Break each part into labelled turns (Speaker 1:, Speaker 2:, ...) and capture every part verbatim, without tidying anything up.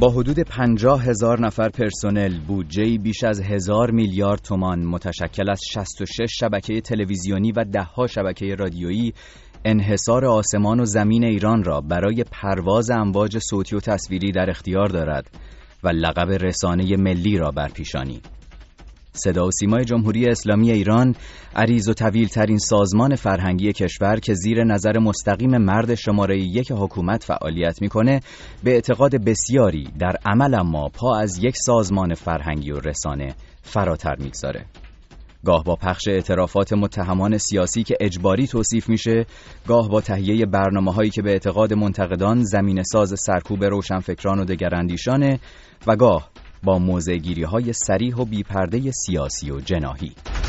Speaker 1: با حدود پنجاه هزار نفر پرسنل، بودجه‌ای بیش از هزار میلیارد تومان متشکل از شصت و شش شبکه تلویزیونی و ده‌ها شبکه رادیویی، انحصار آسمان و زمین ایران را برای پرواز امواج صوتی و تصویری در اختیار دارد و لقب رسانه ملی را برپیشانی. صدا و سیمای جمهوری اسلامی ایران عریض و طویل ترین سازمان فرهنگی کشور که زیر نظر مستقیم مرد شماره یک حکومت فعالیت میکنه، به اعتقاد بسیاری در عمل اما پا از یک سازمان فرهنگی و رسانه فراتر میگذاره. گاه با پخش اعترافات متهمان سیاسی که اجباری توصیف میشه، گاه با تهیه برنامه‌هایی که به اعتقاد منتقدان زمینه ساز سرکوب روشنفکران و دگراندیشانه و گاه با موضع‌گیری‌های صریح و بی‌پرده سیاسی و جناحی.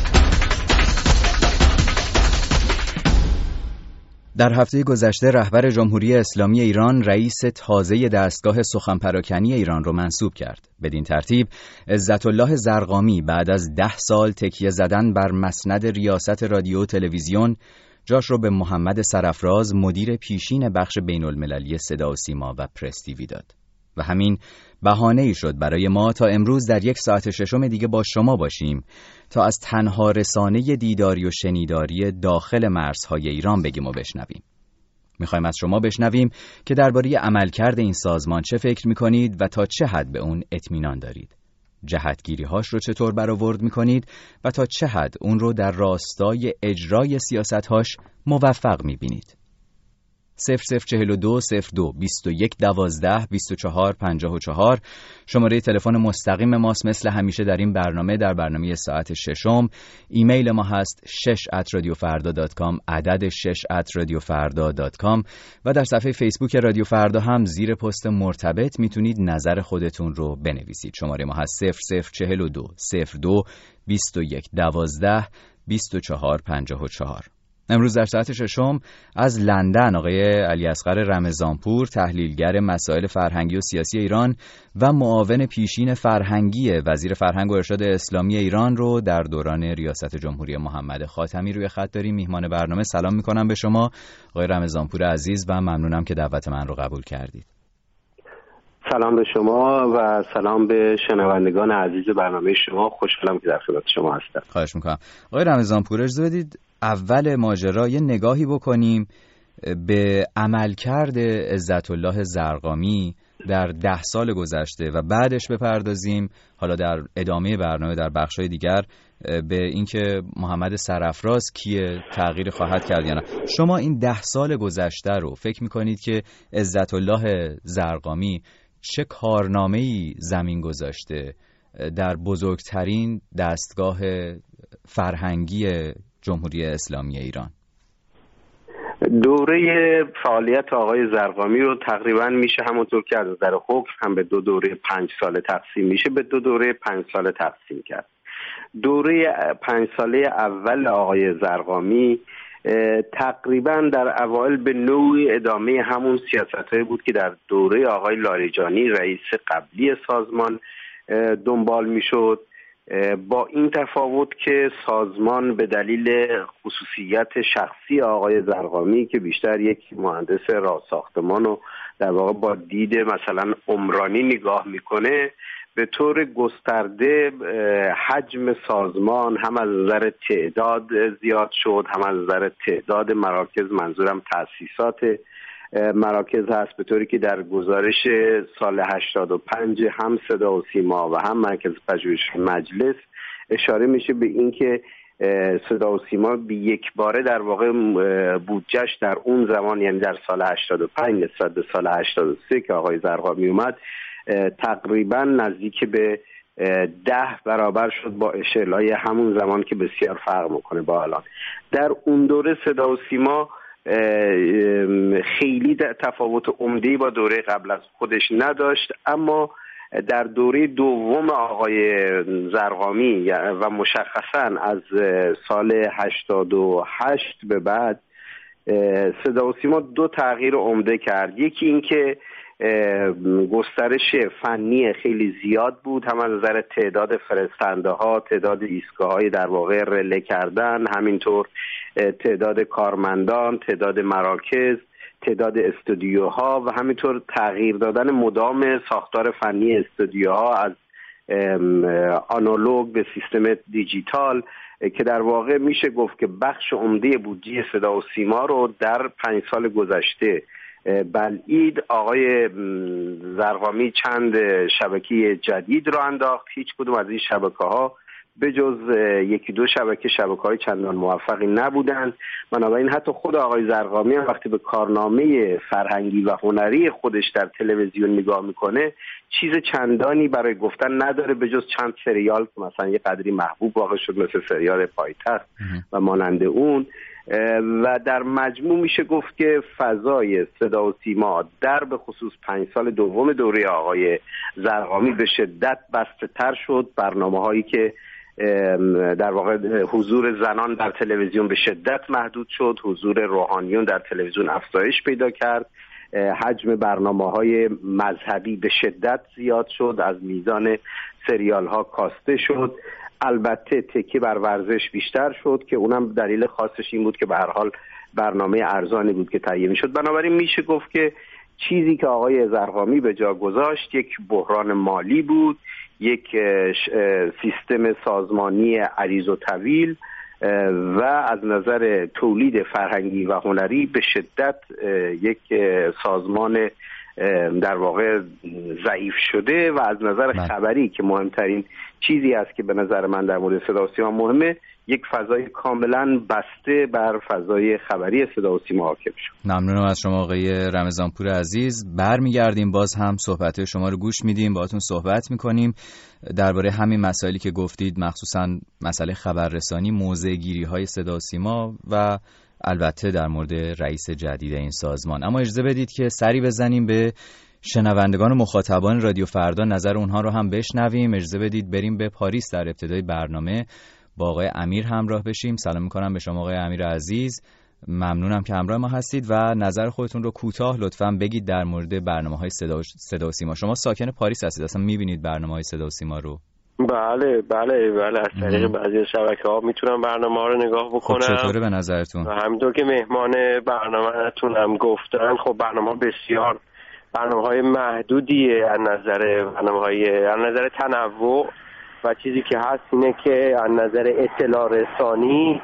Speaker 1: در هفته گذشته رهبر جمهوری اسلامی ایران رئیس تازه دستگاه سخن پراکنی ایران رو منصوب کرد. بدین ترتیب عزت الله زرقامی بعد از ده سال تکیه زدن بر مسند ریاست رادیو و تلویزیون، جاش رو به محمد سرافراز مدیر پیشین بخش بین‌المللی صدا و سیما و پرس تیوی داد. و همین بهانه‌ای شد برای ما تا امروز در یک ساعت ششم دیگه با شما باشیم تا از تنها رسانه دیداری و شنیداری داخل مرزهای ایران بگیم و بشنویم. میخوایم از شما بشنویم که درباره عملکرد این سازمان چه فکر میکنید و تا چه حد به اون اطمینان دارید. جهتگیری‌هاش رو چطور برآورد میکنید و تا چه حد اون رو در راستای اجرای سیاست‌هاش موفق میبینید. صفر صفر چهل و دو صفر دو بیست و یک دوازده بیست و چهار پنجاه و چهار شماره تلفن مستقیم ماست مثل همیشه در این برنامه، در برنامه ساعت ششم. ایمیل ما هست شش ات رادیو فردا دات کام، عدد شش ات رادیو فردا دات کام و در صفحه فیسبوک رادیو فردا هم زیر پست مرتبط میتونید نظر خودتون رو بنویسید. شماره ما هست صفر صفر چهل و دو صفر دو بیست و یک دوازده بیست و چهار پنجاه و چهار. امروز در ساعت ششم از لندن آقای علی اصغر رمضانپور، تحلیلگر مسائل فرهنگی و سیاسی ایران و معاون پیشین فرهنگی وزیر فرهنگ و ارشاد اسلامی ایران رو در دوران ریاست جمهوری محمد خاتمی روی خط داریم. میهمان برنامه، سلام میکنم به شما آقای رمضانپور عزیز و ممنونم که دعوت من رو قبول کردید.
Speaker 2: سلام به شما و سلام به شنوندگان عزیز برنامه شما. خوشحالم که در خدمت شما هستم.
Speaker 1: خواهش میکنم. آقای رمضانپور، اجازه بدید اول ماجرا یه نگاهی بکنیم به عملکرد عزت الله زرقامی در ده سال گذشته و بعدش بپردازیم حالا در ادامه برنامه در بخش‌های دیگر به اینکه محمد سرافراز کیه، تغییر خواهد کرد یا نه. شما این ده سال گذشته رو فکر می‌کنید که عزت الله زرقامی چه کارنامه‌ای زمین گذاشته در بزرگترین دستگاه فرهنگی جمهوری اسلامی ایران؟
Speaker 2: دوره فعالیت آقای زرقامی رو تقریبا میشه همونطور که از نظر حکم هم به دو دوره پنج ساله تقسیم میشه به دو دوره پنج ساله تقسیم کرد. دوره پنج ساله اول آقای زرقامی تقریبا در اوایل به نوعی ادامه همون سیاست‌هایی بود که در دوره آقای لاریجانی رئیس قبلی سازمان دنبال میشد، با این تفاوت که سازمان به دلیل خصوصیت شخصی آقای زرقامی که بیشتر یک مهندس راه ساختمان و در واقع با دید مثلا عمرانی نگاه میکنه، به طور گسترده حجم سازمان هم از نظر تعداد زیاد شد، هم از نظر تعداد مراکز، منظورم تأسیسات مراکز هست، به طوری که در گزارش سال هشتاد و پنج هم صدا و سیما و هم مرکز پژوهش مجلس اشاره میشه به این که صدا و سیما به یک باره در واقع بودجهش در اون زمان، یعنی در سال هشتاد و پنج نسبت به سال هشتاد و سه که آقای زرقامی اومد، تقریبا نزدیک به ده برابر شد با اشعلای همون زمان که بسیار فرق میکنه با الان. در اون دوره صدا و سیما خیلی تفاوت عمده‌ای با دوره قبل از خودش نداشت، اما در دوره دوم آقای زرقامی و مشخصاً از سال هشتاد و هشت به بعد صدا و سیما دو تغییر عمده کرد. یکی این که گسترش فنی خیلی زیاد بود، هم از نظر تعداد فرستنده ها، تعداد ایستگاه های در واقع رله کردن، همینطور تعداد کارمندان، تعداد مراکز، تعداد استودیوها و همینطور تغییر دادن مدام ساختار فنی استودیوها از آنالوگ به سیستم دیجیتال که در واقع میشه گفت که بخش عمده بودجه صدا و سیما رو در پنج سال گذشته بلعید. آقای زرقامی چند شبکه جدید رو انداخت. هیچ کدوم از این شبکه‌ها به جز یکی دو شبکه شبکه‌های چندان موفقی نبودند. بنابراین حتی خود آقای زرقامی هم وقتی به کارنامه فرهنگی و هنری خودش در تلویزیون نگاه میکنه چیز چندانی برای گفتن نداره به جز چند سریال که مثلا یه قدری محبوب واقع شد مثل سریال پایتخت و مانند اون. و در مجموع میشه گفت که فضای صدا و سیما در به خصوص پنج سال دوم دوره آقای زرقامی به شدت بسته تر شد. برنامه هایی که در واقع حضور زنان در تلویزیون به شدت محدود شد، حضور روحانیون در تلویزیون افزایش پیدا کرد، حجم برنامه‌های مذهبی به شدت زیاد شد، از میزان سریال ها کاسته شد. البته تکیه بر ورزش بیشتر شد که اونم دلیل خاصش این بود که به هر حال برنامه ارزانی بود که تهیه می‌شد. بنابراین میشه گفت که چیزی که آقای زرقامی به جا گذاشت یک بحران مالی بود، یک سیستم سازمانی عریض و طویل و از نظر تولید فرهنگی و هنری به شدت یک سازمان در واقع ضعیف شده و از نظر من. خبری که مهمترین چیزی است که به نظر من در مورد صدا و سیما مهمه، یک فضای کاملا بسته بر فضای خبری صدا و سیما حاکم شد.
Speaker 1: ممنونم از شما آقای رمضانپور عزیز. برمیگردیم باز هم صحبت شما رو گوش میدیم، باهاتون صحبت میکنیم درباره همین مسائلی که گفتید، مخصوصا مسئله خبررسانی، موضع‌گیری های صدا و سیما و البته در مورد رئیس جدید این سازمان. اما اجازه بدید که سری بزنیم به شنوندگان و مخاطبان رادیو فردا، نظر اونها رو هم بشنویم. اجازه بدید بریم به پاریس در ابتدای برنامه با آقای امیر همراه بشیم. سلام میکنم به شما آقای امیر عزیز، ممنونم که همراه ما هستید و نظر خودتون رو کوتاه لطفاً بگید در مورد برنامه‌های صدا صدا و سیما. شما ساکن پاریس هستید، اصلا میبینید برنامه‌های صدا و سیما رو؟
Speaker 3: بله بله بله از طریق بعضی شبکه‌ها میتونم برنامه‌ها رو نگاه بکنم.
Speaker 1: خب چطوره به نظرتون؟
Speaker 3: همینطور که مهمان برنامه‌تون هم گفتن، خب برنامه‌ها بسیار برنامه‌های محدودیه از نظر برنامه‌های از نظر تنوع و چیزی که هست اینه که از نظر اطلاع رسانی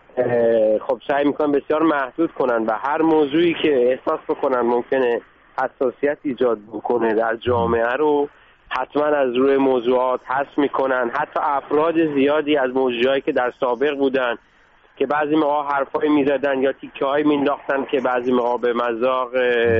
Speaker 3: خب سعی میکنن بسیار محدود کنن و هر موضوعی که احساس بکنن ممکنه حساسیت ایجاد بکنه در جامعه رو حتما از روی موضوعات حذف میکنن. حتی افراد زیادی از موضوعایی که در سابق بودن که بعضی موقع حرفایی میزدن یا تیکه‌هایی مینداختن که بعضی موقع به مذاق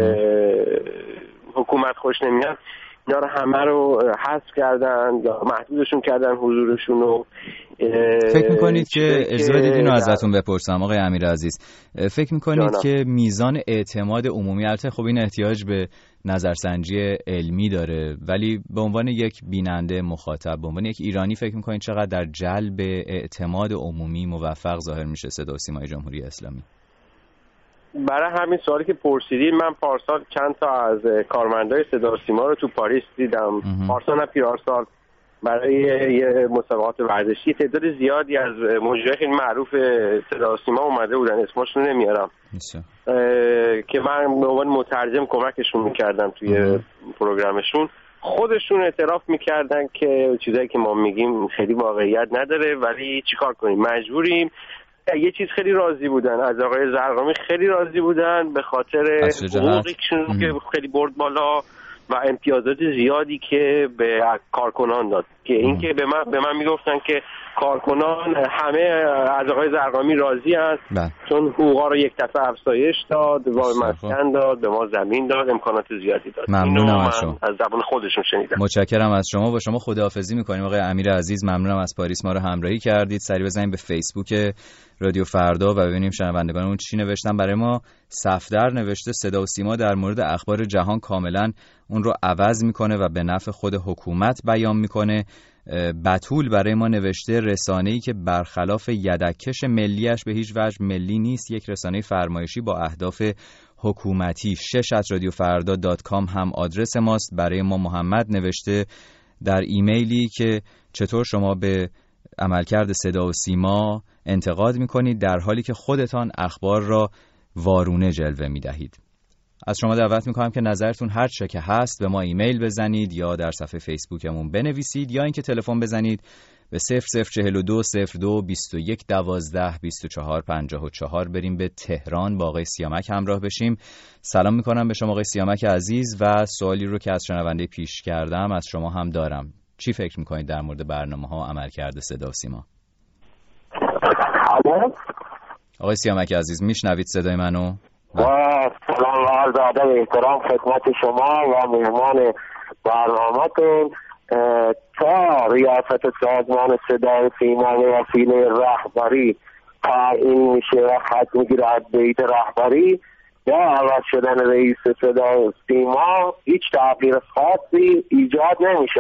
Speaker 3: حکومت خوش نمیاد، اینا رو همه رو حذف کردن یا محدودشون کردن حضورشون رو.
Speaker 1: فکر میکنید که اجازه بدید اینو ازتون بپرسم آقای امیر عزیز، فکر میکنید جانا. که میزان اعتماد عمومی، البته خب این احتیاج به نظرسنجی علمی داره، ولی به عنوان یک بیننده مخاطب، به عنوان یک ایرانی، فکر میکنید چقدر در جلب اعتماد عمومی موفق ظاهر میشه صدا و سیمای جمهوری اسلامی؟
Speaker 3: برای همین سوالی که پرسیدین، من پارسال چند تا از کارمندای صدا و سیما رو تو پاریس دیدم. پارسال نه پیرارسال برای یه مسابقات ورزشی تعداد زیادی از مجریای خیلی معروف صدا و سیما اومده بودن، اسمشون رو نمیارم که من به عنوان مترجم کمکشون میکردم توی اه. پروگرامشون. خودشون اعتراف میکردن که چیزایی که ما میگیم خیلی واقعیت نداره، ولی چیکار کنیم مجبوریم. یه چیز خیلی راضی بودن از آقای زرقامی، خیلی راضی بودن به خاطر حقوقیشون که خیلی برد بالا و امتیازات زیادی که به کارکنان داد، که این که به من به من میگفتن که کارکنان همه از آقای زرقامی راضی هست چون حقوقا رو یک دفعه افزایش داد، به مسکن داد، به ما زمین داد، امکانات زیادی داد.
Speaker 1: ممنونم از شما،
Speaker 3: از زبان خودشون شنیدم.
Speaker 1: متشکرم از شما. با شما خداحافظی میکنیم آقای امیر عزیز، ممنونم از پاریس ما رو همراهی کردید. سری بزنیم به فیسبوک رادیو فردا و ببینیم شنوندگانمون چی نوشتن برای ما. صفدر نوشته صدا و سیما در مورد اخبار جهان کاملا اون رو عوض میکنه و به نفع خود حکومت بیان میکنه. بتول برای ما نوشته رسانه‌ای که برخلاف یدککش ملیش به هیچ وجه ملی نیست، یک رسانه فرمایشی با اهداف حکومتی. شش ات رادیو فردا دات کام هم آدرس ماست. برای ما محمد نوشته در ایمیلی که چطور شما به عملکرد صدا و سیما انتقاد میکنید در حالی که خودتان اخبار را وارونه جلوه میدهید. از شما دعوت میکنم که نظرتون هر چه که هست به ما ایمیل بزنید یا در صفحه فیسبوکمون بنویسید یا اینکه تلفن بزنید به صفر صفر چهل و دو صفر دو بیست و یک دوازده بیست و چهار پنجاه و چهار بریم به تهران با آقای سیامک همراه بشیم. سلام میکنم به شما آقای سیامک عزیز و سوالی رو که از شنونده پیش کردم از شما هم دارم. چی فکر میکنید در مورد برنامه ها و عملکرد صدا و سیما؟ آقای سیامک عزیز میشنوید صدای منو؟
Speaker 4: سلام و عرض ادب و احترام خدمت شما و مهمان برنامه‌تون. تا ریاست سازمان صدا و سیما و وسیله رهبری تعیین میشه و خط میگیره از بیت رهبری یا عوض شدن رئیس صدا و سیما هیچ تغییر خاصی ایجاد نمیشه.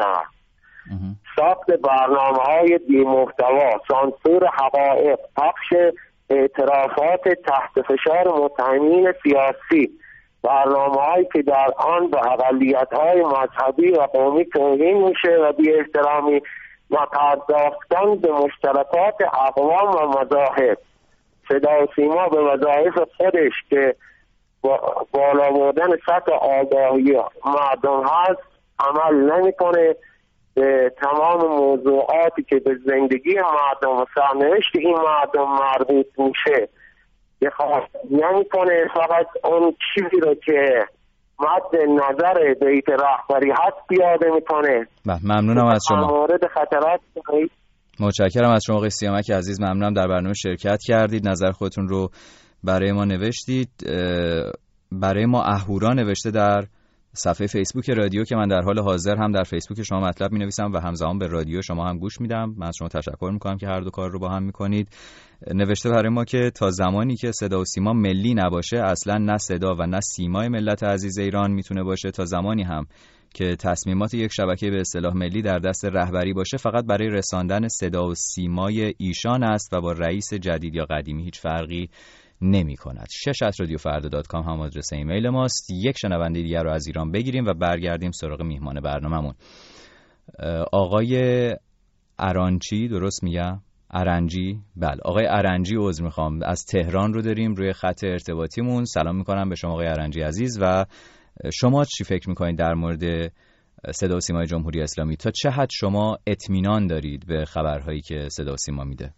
Speaker 4: ساخت برنامه های بی محتوا، سانسور حقایق، پخش اعترافات تحت فشار متهمین سیاسی، برنامه هایی که در آن به اقلیت های مذهبی و قومی توهین میشه و بی احترامی و پرداختن به مشترکات اقوام و مذاهب. صدا و سیما به وظایف خودش که بالا بردن سطح آگاهی مردم هست عمل نمیکنه. به تمام موضوعاتی که به زندگی مردم و سرنوشت این مردم مربوط میشه نمیکنه، فقط اون چیزی رو که مد نظر بیت رهبری هست پیاده میکنه.
Speaker 1: ممنونم از شما.
Speaker 4: مورد خطرات
Speaker 1: متشکرم از شما آقای سیامک عزیز. ممنونم در برنامه شرکت کردید، نظر خودتون رو برای ما نوشتید. برای ما اهورا نوشته در صفحه فیسبوک رادیو که من در حال حاضر هم در فیسبوک شما مطلب می نویسم و همزمان به رادیو شما هم گوش میدم. من از شما تشکر میکنم که هر دو کار رو با هم میکنید. نوشته برای ما که تا زمانی که صدا و سیما ملی نباشه اصلا نه صدا و نه سیمای ملت عزیز ایران میتونه باشه. تا زمانی هم که تصمیمات یک شبکه به اصطلاح ملی در دست رهبری باشه فقط برای رساندن صدا و سیمای ایشان است و با رئیس جدید یا قدیمی هیچ فرقی نمی کند. شش ات رادیو فردا دات کام هم آدرس ایمیل ماست. یک شنونده دیگر رو از ایران بگیریم و برگردیم سراغ میهمان برنامه‌مون. آقای ارانچی، درست میگم؟ ارنجی؟ بله، آقای ارنجی عذر میخوام، از تهران رو داریم روی خط ارتباطیمون. سلام میکنم به شما آقای ارنجی عزیز و شما چی فکر میکنید در مورد صدا و سیمای جمهوری اسلامی؟ تا چه حد شما اطمینان دارید به خبرهایی که صدا و سیما میده؟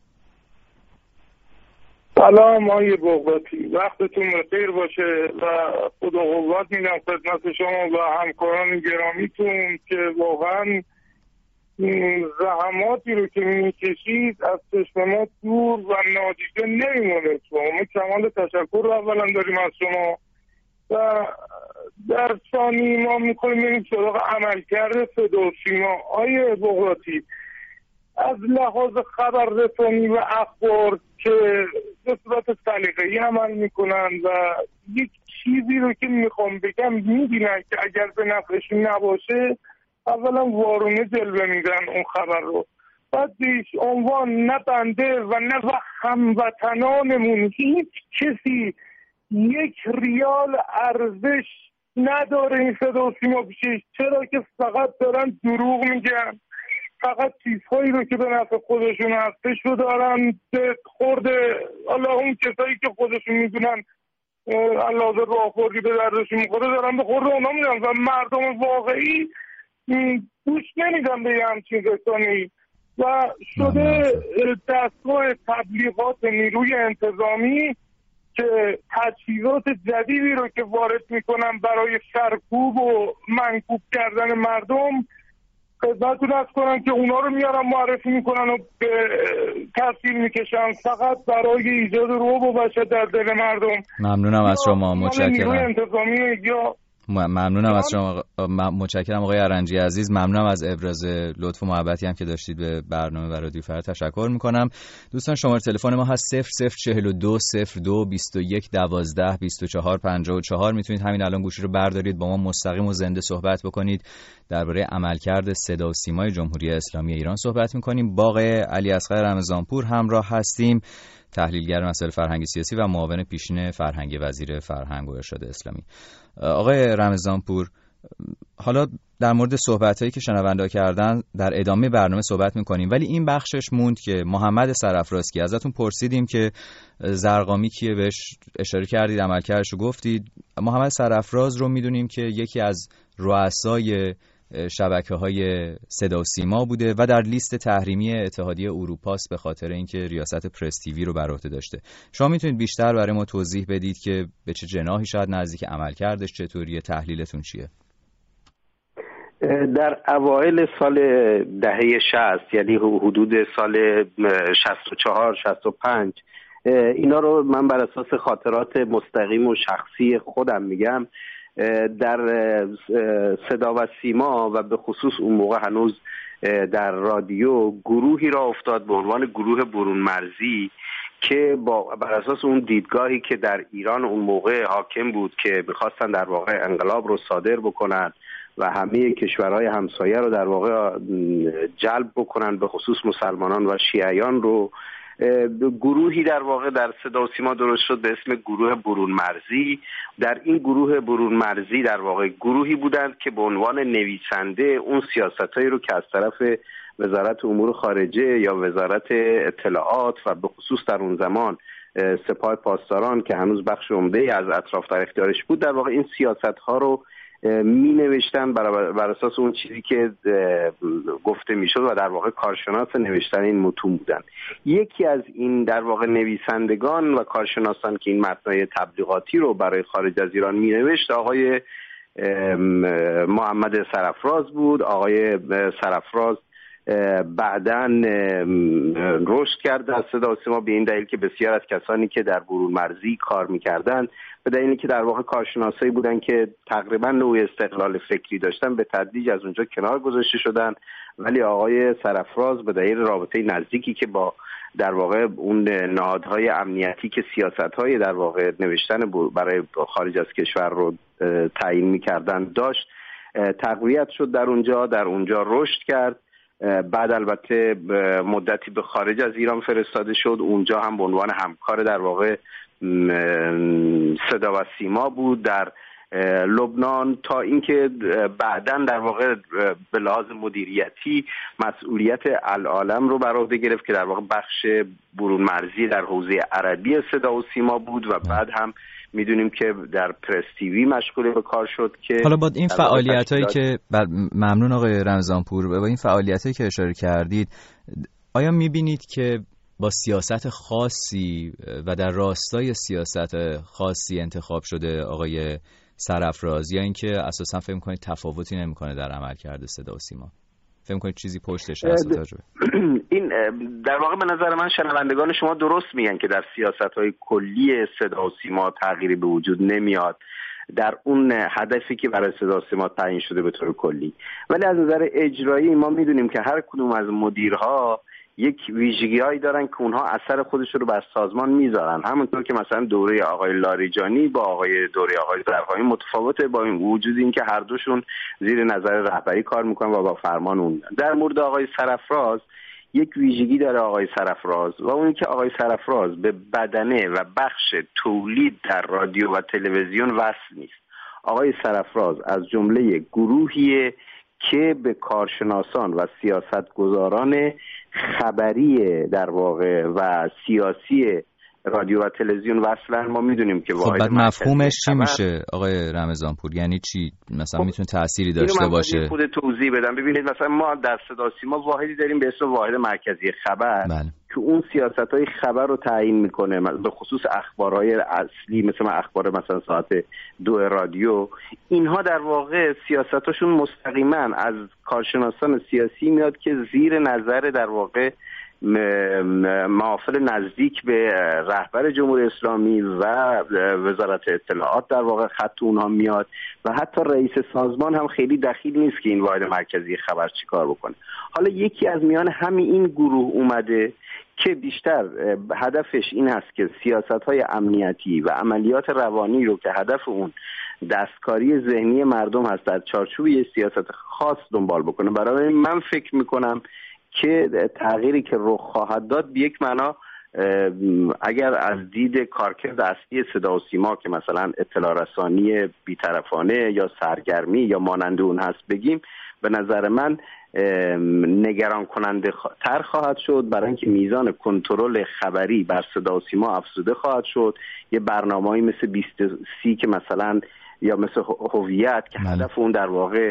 Speaker 5: سلام آقای بغدادی، وقتتون بخیر باشه و خدا قوت میدم خدمت شما و همکاران گرامیتون که واقعا زحماتی رو که میکشید از چشم ما دور و نادیده نمیمونه. ما کمال تشکر رو اولا داریم از شما و در ثانی ما میکنیم بریم سراغ عملکرد صدا و سیما. آقای بغدادی، از لحاظ خبررسانی و اخبار که به صورت سلیقه‌ای عمل میکنن و یک چیزی رو که میخوام بگم میبینن که اگر به نفعشون نباشه اولا وارونه جلوه میدن اون خبر رو. بعد بیش عنوان نه بنده و نه هموطنانمون هیچ کسی یک ریال ارزش نداره این صدا و سیما پیشش، چرا که فقط دارن دروغ میگن، فقط چیزهایی رو که به نفع خودشون هستش رو دارن خورده. حالا اون کسایی که خودشون میدونن علاوه راهبردی به دردشون میخوره دارن به خورده اونا میدن و مردم واقعی گوش نمیدن به یه همچین رسانه‌ای و شده دستگاه تبلیغات نیروی انتظامی که تجهیزات جدیدی رو که وارد میکنن برای سرکوب و منکوب کردن مردم خدمتتون عرض کنن که اونا رو میارن معرفی میکنن و به تاثیر میکشن فقط برای ایجاد رعب و وحشت در دل مردم.
Speaker 1: ممنونم از شما، متشکرم.
Speaker 5: نیروی انتظامی یا
Speaker 1: ممنونم از شما، متشکرم آقای ارنجی عزیز. ممنونم از ابراز لطف و محبتی هم که داشتید به برنامه و رادیو فردا. تشکر میکنم. دوستان شماره تلفن ما هست صفر صفر چهل و دو صفر دو بیست و یک دوازده بیست و چهار پنجاه و چهار. میتونید همین الان گوشی رو بردارید با ما مستقیم و زنده صحبت بکنید. درباره عملکرد صدا و سیمای جمهوری اسلامی ایران صحبت میکنیم. با آقای علی اصغر رمضانپور همراه هستیم، تحلیلگر مسائل فرهنگی سیاسی و معاون پیشین فرهنگی وزیر فرهنگ و ارشاد اسلامی. آقای رمضانپور، حالا در مورد صحبت‌هایی که شنوندا کردن در ادامه برنامه صحبت می‌کنیم، ولی این بخشش موند که محمد سرافراز کی ازتون پرسیدیم که زرقامی کیه، بهش اشاره کردید، عملکردش رو گفتید. محمد سرافراز رو می‌دونیم که یکی از رؤسای شبکه‌های صدا و سیما بوده و در لیست تحریمی اتحادیه اروپاست به خاطر اینکه ریاست پرس تیوی رو بر عهده داشته. شما میتونید بیشتر برای ما توضیح بدید که به چه جناحی شاید نزدیک، عملکردش چطوریه، تحلیلتون چیه؟
Speaker 2: در اوایل سال دهه شصت، یعنی حدود سال شصت و چهار شصت و پنج، اینا رو من بر اساس خاطرات مستقیم و شخصی خودم میگم، در صدا و سیما و به خصوص اون موقع هنوز در رادیو گروهی را افتاد به عنوان گروه برون مرزی که با بر اساس اون دیدگاهی که در ایران اون موقع حاکم بود که می‌خواستن در واقع انقلاب رو صادر بکنن و همه کشورهای همسایه رو در واقع جلب بکنن، به خصوص مسلمانان و شیعیان رو، گروهی در واقع در صدا و سیما درست شد به اسم گروه برون مرزی. در این گروه برون مرزی در واقع گروهی بودند که به عنوان نویسنده اون سیاستایی رو که از طرف وزارت امور خارجه یا وزارت اطلاعات و به خصوص در اون زمان سپاه پاسداران که هنوز بخش عمده از اطراف در اختیارش بود، در واقع این سیاست‌ها رو می نوشتن بر اساس اون چیزی که گفته می شد و در واقع کارشناس نوشتن این متون بودن. یکی از این در واقع نویسندگان و کارشناسان که این متنای تبلیغاتی رو برای خارج از ایران می نوشت آقای محمد سرافراز بود. آقای سرافراز بعداً رشد کرد در صدا و سیما به این دلیل که بسیار از کسانی که در برون مرزی کار می‌کردند به دلیلی که در واقع کارشناسایی بودن که تقریباً نوع استقلال فکری داشتن به تدریج از اونجا کنار گذاشته شدن، ولی آقای سرافراز به دلیل رابطه نزدیکی که با در واقع اون نهادهای امنیتی که سیاست‌های در واقع نوشتن برای خارج از کشور رو تعیین می‌کردن داشت، تقویت شد در اونجا در اونجا رشد کرد. بعد البته مدتی به خارج از ایران فرستاده شد، اونجا هم به عنوان همکار در واقع صدا و سیما بود در لبنان، تا اینکه بعداً در واقع به لحاظ مدیریتی مسئولیت العالم رو بر عهده گرفت که در واقع بخش برون مرزی در حوزه عربی صدا و سیما بود و بعد هم میدونیم که در پرس تیوی مشغول به کار شد. که
Speaker 1: حالا با این فعالیتایی که ممنون آقای رمضانپور، با این فعالیتایی که اشاره کردید، آیا میبینید که با سیاست خاصی و در راستای سیاست خاصی انتخاب شده آقای سرافراز، یا اینکه اساسا فکر می‌کنید تفاوتی نمی‌کنه در عملکرد صدا و سیما؟ فکر می‌کنید چیزی پشتش هست؟
Speaker 2: این در واقع به نظر من شنوندگان شما درست میگن که در سیاست‌های کلی صدا و سیما تغییری به وجود نمیاد در اون هدفی که برای صدا و سیما تعیین شده به طور کلی، ولی از نظر اجرایی ما میدونیم که هر کدوم از مدیرها یک ویژگی‌هایی دارن که اونها اثر خودشون رو بر سازمان میذارن. همونطور که مثلا دوره آقای لاریجانی با آقای دوره آقای زرقامی متفاوته، با این وجود این که هر دوشون زیر نظر رهبری کار میکنن و با فرمان اون. در مورد آقای سرافراز یک ویژگی داره آقای سرافراز و اون که آقای سرافراز به بدنه و بخش تولید در رادیو و تلویزیون وصل نیست. آقای سرافراز از جمله گروهیه که به کارشناسان و سیاستگزاران خبری در واقع و سیاسی رادیو و تلویزیون وصلن. ما میدونیم که
Speaker 1: خب بعد مفهومش چی میشه آقای رمضانپور؟ یعنی چی مثلا
Speaker 2: خب
Speaker 1: میتونه تأثیری داشته باشه؟
Speaker 2: خود توضیح بدم. ببینید مثلا ما در صدا سیما واحدی داریم به اسم واحد مرکزی خبر
Speaker 1: بله.
Speaker 2: که اون سیاست‌های خبر رو تعیین میکنه، به خصوص اخبارهای اصلی مثل اخبار مثلا ساعت دو رادیو. اینها در واقع سیاستاشون مستقیما از کارشناسان سیاسی میاد که زیر نظر در واقع محافل نزدیک به رهبر جمهوری اسلامی و وزارت اطلاعات در واقع خط اونها میاد و حتی رئیس سازمان هم خیلی دخیل نیست که این واحد مرکزی خبر چی کار بکنه. حالا یکی از میان همین این گروه اومده که بیشتر هدفش این هست که سیاست‌های امنیتی و عملیات روانی رو که هدف اون دستکاری ذهنی مردم هست در چارچوب یه سیاست خاص دنبال بکنه. برای من فکر میکنم که تغییری که رخ خواهد داد به یک معنا اگر از دید کارکرد اصلی صدا و سیما که مثلا اطلاع رسانی بی‌طرفانه یا سرگرمی یا مانند اون هست بگیم، به نظر من نگران کننده تر خواهد شد، برای اینکه میزان کنترل خبری بر صدا و سیما افزوده خواهد شد. یه برنامه‌ای مثل بیست سی که مثلا یا مثل هویت که هدف اون در واقع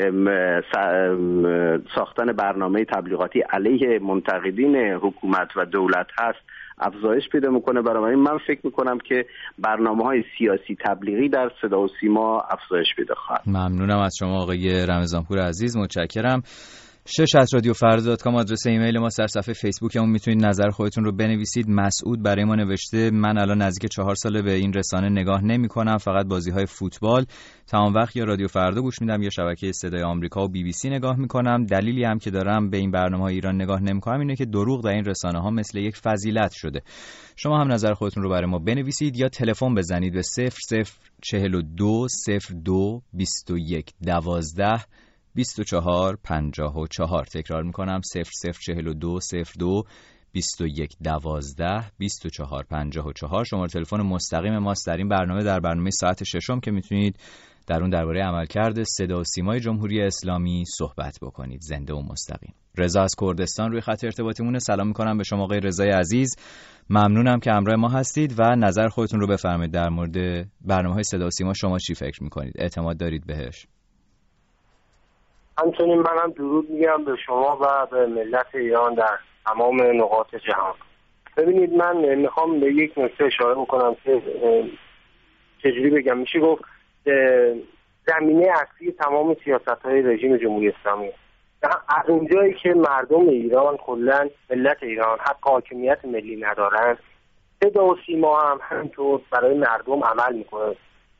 Speaker 2: ساختن برنامه تبلیغاتی علیه منتقدین حکومت و دولت هست افزایش پیدا میکنه. برای من فکر میکنم که برنامه‌های سیاسی تبلیغی در صدا و سیما افزایش پیدا خواهد.
Speaker 1: ممنونم از شما آقای رمضانپور عزیز، متشکرم. شش ات رادیو فردا دات کام آدرس ایمیل ما، صفحه فیسبوکمون میتونید نظر خودتون رو بنویسید. مسعود برای ما نوشته من الان نزدیک چهار ساله به این رسانه نگاه نمی‌کنم، فقط بازی‌های فوتبال تمام وقت یا رادیو فردا گوش میدم یا شبکه صدای آمریکا و بی بی سی نگاه می‌کنم. دلیلی هم که دارم به این برنامه‌های ایران نگاه نمی‌کنم اینه که دروغ در این رسانه‌ها مثل یک فضیلت شده. شما هم نظر خودتون رو برای ما بنویسید یا تلفن بزنید به صفر صفر چهل و دو صفر دو بیست و یک دوازده بیست و چهار پنجاه و چهار. تکرار میکنم صفر صفر چهل و دو صفر دو بیست و یک دوازده بیست و چهار پنجاه و چهار. شماره تلفن مستقیم ماست در این برنامه، در برنامه ساعت ششم که میتونید در اون درباره عملکرد صدا و سیمای جمهوری اسلامی صحبت بکنید، زنده و مستقیم. رضا از کردستان روی خط ارتباطیمونه. سلام میکنم به شما آقای رضای عزیز، ممنونم که همراه ما هستید و نظر خودتون رو بفرمایید در مورد برنامه‌های صدا و سیما. شما چی فکر میکنید؟ اعتماد دارید بهش؟
Speaker 3: همچنین منم درود میگم به شما و به ملت ایران در تمام نقاط جهان. ببینید من میخوام به یک نکته اشاره بکنم که چجوری بگم میشه گفت زمینه اصلی تمام سیاست‌های رژیم جمهوری اسلامی. از اونجایی که مردم ایران کلاً ملت ایران حق حاکمیت ملی ندارن، صدا و سیما هم همینطور برای مردم عمل میکنه.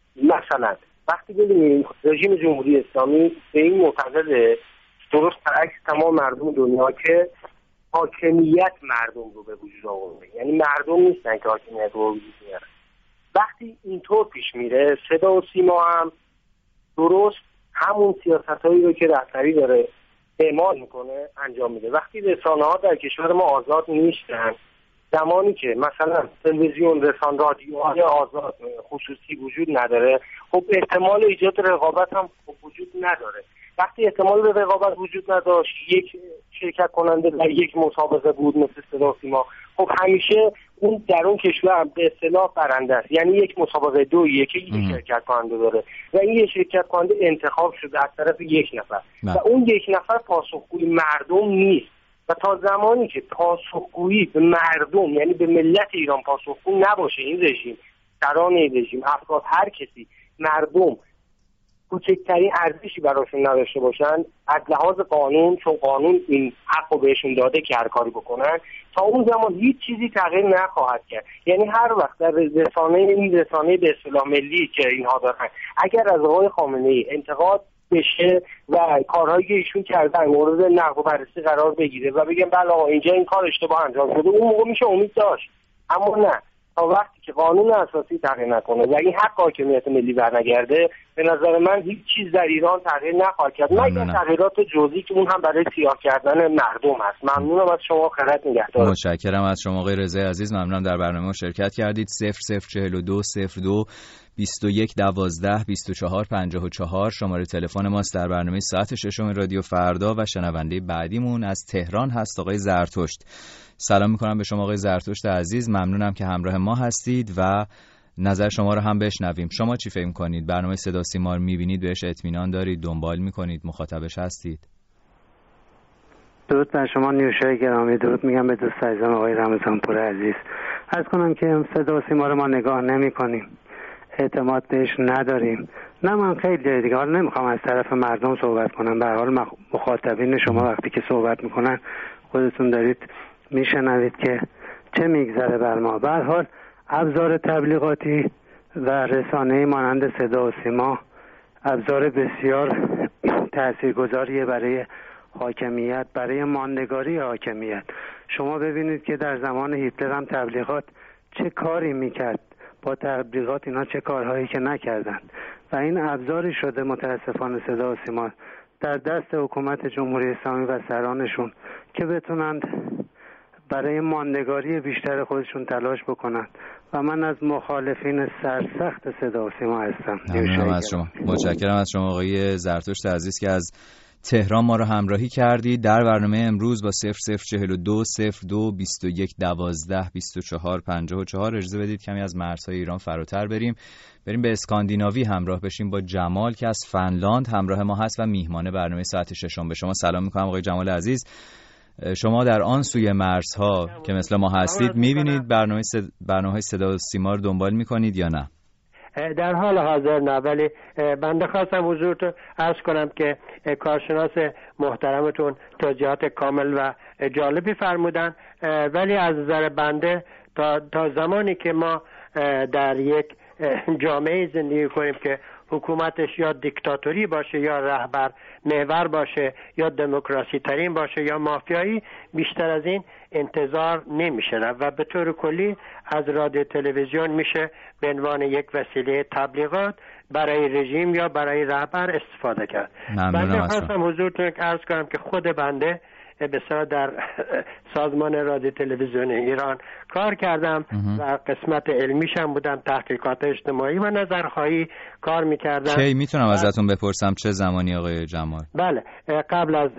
Speaker 3: مثلا وقتی ببینیم رژیم جمهوری اسلامی به این معتقده، درست برعکس تمام مردم دنیا، که حاکمیت مردم رو به وجود آورده، یعنی مردم نیستن که حاکمیت رو به وجود میارن. وقتی اینطور پیش میره، صدا و سیما هم درست همون سیاستایی رو که رهبری داره اعمال میکنه انجام میده. وقتی رسانه‌ها در کشور ما آزاد نیستن، زمانی که مثلا تلویزیون، رسانه، رادیوهای آزاد خصوصی وجود نداره، خب احتمال ایجاد رقابت هم وجود نداره. وقتی احتمال رقابت وجود نداشت، یک شرکت کننده در یک مسابقه بود مثل صدا و سیما، خب همیشه اون در اون کشور به اصطلاح برنده است. یعنی یک مسابقه دویه که یک شرکت کننده داره و این یک شرکت کننده انتخاب شده از طرف یک نفر و اون یک نفر پاسخگوی مردم نیست. و تا زمانی که پاسخگویی به مردم، یعنی به ملت ایران پاسخگو نباشه این رژیم، سران این رژیم، افراد، هر کسی، مردم کوچکترین ارزشی براشون نداشته باشن از لحاظ قانون، چون قانون این حق رو بهشون داده که هر کاری بکنن، تا اون زمان هیچ چیزی تغییر نخواهد کرد. یعنی هر وقت در رسانه این رسانه به اصطلاح ملی که اینها دارن، اگر از آقای خامنه‌ای انتقاد بشه و کارهایی که ایشون کردن مورد نقد و بررسی قرار بگیره و بگم بله آقا اینجا این کار اشتباه انجام شده، اون موقع میشه امید داشت. اما نه، تا وقتی که قانون اساسی تغییر نکنه و این حق حاکمیت ملی برنگرده، به نظر من هیچ چیز در ایران تغییر نخواهد کرد، مگر تغییرات جزئی که اون هم برای سیاه کردن مردم هست. ممنونم از شما، خیرت نگهدار.
Speaker 1: متشکرم از شما آقای رضای عزیز، ممنونم در برنامه شرکت کردید. صفر صفر چهل و دو صفر دو بیست و یک دوازده بیست و چهار پنجاه و چهار شماره تلفن ماست در برنامه ساعت ششم رادیو فردا و شنونده بعدیمون از تهران هست آقای زرتشت. سلام میکنم به شما آقای زرتشت عزیز، ممنونم که همراه ما هستید و نظر شما رو هم بشنویم. شما چی فکر میکنید؟ برنامه صدا سیما رو میبینید، بهش اطمینان دارید، دنبال میکنید، مخاطبش هستید؟
Speaker 6: درود بر شما نیوشای گرامی، درود میگم به دوست عزیزم آقای رمضانپور عزیز. عرض کنم که صدا سیما رو ما نگاه نمیکنیم، اعتماد بهش نداریم. نه من خیلی جای دیگه، حالا نمیخوام از طرف مردم صحبت کنم، به هر حال مخاطبین شما وقتی که صحبت میکنن خودتون دارید میشنوید که چه میگذره بر ما. به هر حال ابزار تبلیغاتی و رسانه‌ای مانند صدا و سیما ابزار بسیار تاثیرگذاریه برای حاکمیت، برای ماندگاری حاکمیت. شما ببینید که در زمان هیتلر هم تبلیغات چه کاری میکرد، با تبلیغات اینا چه کارهایی که نکردن و این ابزاری شده متاسفانه صدا و سیما در دست حکومت جمهوری اسلامی و سرانشون که بتونند برای ماندگاری بیشتر خودشون تلاش بکنن و من از مخالفین سرسخت صدا و سیما هستم.
Speaker 1: ممنونم از شما. متشکرم از شما آقای زرتشت عزیز که از تهران ما رو همراهی کردید. در برنامه امروز با صفر صفر چهل و دو صفر دو بیست و یک دوازده بیست و چهار پنجاه و چهار اجازه بدید کمی از مرزهای ایران فراتر بریم بریم به اسکاندیناوی همراه بشیم با جمال که از فنلاند همراه ما هست و میهمان برنامه ساعت ششم. به شما سلام میکنم آقای جمال عزیز. شما در آن سوی مرزها که مثل ما هستید میبینید برنامه صد... برنامه صدا و سیما رو دنبال میکنید یا نه؟
Speaker 7: در حال حاضر نه، ولی بنده خواستم حضورتون عرض کنم که کارشناس محترمتون توضیحات کامل و جالبی فرمودن، ولی از نظر بنده تا, تا زمانی که ما در یک جامعه زندگی کنیم که حکومتش یا دیکتاتوری باشه یا رهبر محور باشه یا دموکراسی ترین باشه یا مافیایی، بیشتر از این انتظار نمیشه و به طور کلی از رادیو تلویزیون میشه به عنوان یک وسیله تبلیغات برای رژیم یا برای رهبر استفاده کرد. بنده خواستم حضورتون عرض کنم که خود بنده بسیار در سازمان رادیو تلویزیون ایران کار کردم و قسمت علمیشم بودم، تحقیقات اجتماعی و نظرخواهی کار میکردم.
Speaker 1: کی میتونم ازتون بپرسم چه زمانی آقای جمال؟
Speaker 7: بله، قبل از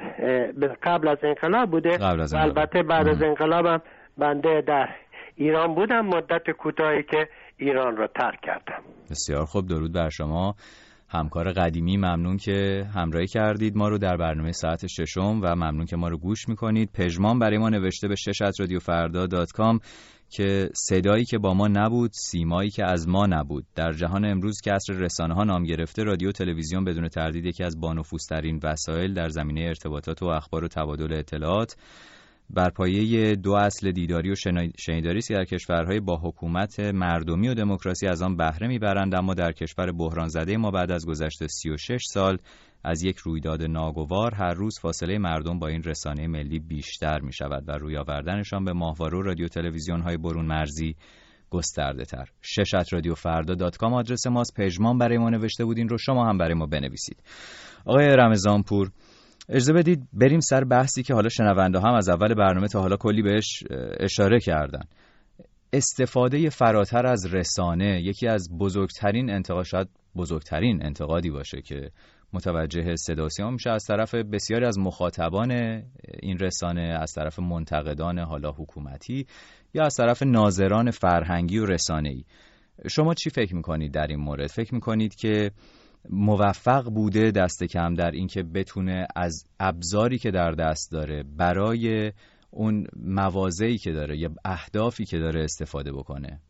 Speaker 7: قبل از انقلاب بوده.
Speaker 1: قبل از انقلاب.
Speaker 7: البته بعد ام. از انقلابم بنده در ایران بودم مدت کوتاهی که ایران رو ترک کردم.
Speaker 1: بسیار خوب، درود بر شما همکار قدیمی. ممنون که همراهی کردید ما رو در برنامه ساعت ششم و ممنون که ما رو گوش میکنید. پژمان برای ما نوشته به شش ات رادیو فردا دات کام که صدایی که با ما نبود، سیمایی که از ما نبود. در جهان امروز که عصر رسانه ها نام گرفته، رادیو تلویزیون بدون تردید یکی از بانفوذترین وسایل در زمینه ارتباطات و اخبار و تبادل اطلاعات بر پایه دو اصل دیداری و شنیداری است که در کشورهای با حکومت مردمی و دموکراسی از آن بهره میبرند، اما در کشور بحران زده ما بعد از گذشت سی و شش سال از یک رویداد ناگوار هر روز فاصله مردم با این رسانه ملی بیشتر می شود و روی آوردنشان به ماهواره و رادیو تلویزیون های برون مرزی گسترده تر. شش ات رادیو فردا دات کام آدرس ماست. پژمان برای ما نوشته بودین رو شما هم برای ما بنویسید. آقای رمضانپور، اجازه بدید بریم سر بحثی که حالا شنونده هم از اول برنامه تا حالا کلی بهش اشاره کردن. استفاده فراتر از رسانه یکی از بزرگترین انتقاد، شاید بزرگترین انتقادی باشه که متوجه صدا و سیما میشه از طرف بسیاری از مخاطبان این رسانه، از طرف منتقدان حالا حکومتی یا از طرف ناظران فرهنگی و رسانه‌ای. شما چی فکر میکنید در این مورد؟ فکر میکنید که موفق بوده دست کم در این که بتونه از ابزاری که در دست داره برای اون مواضعی که داره یا اهدافی که داره استفاده بکنه؟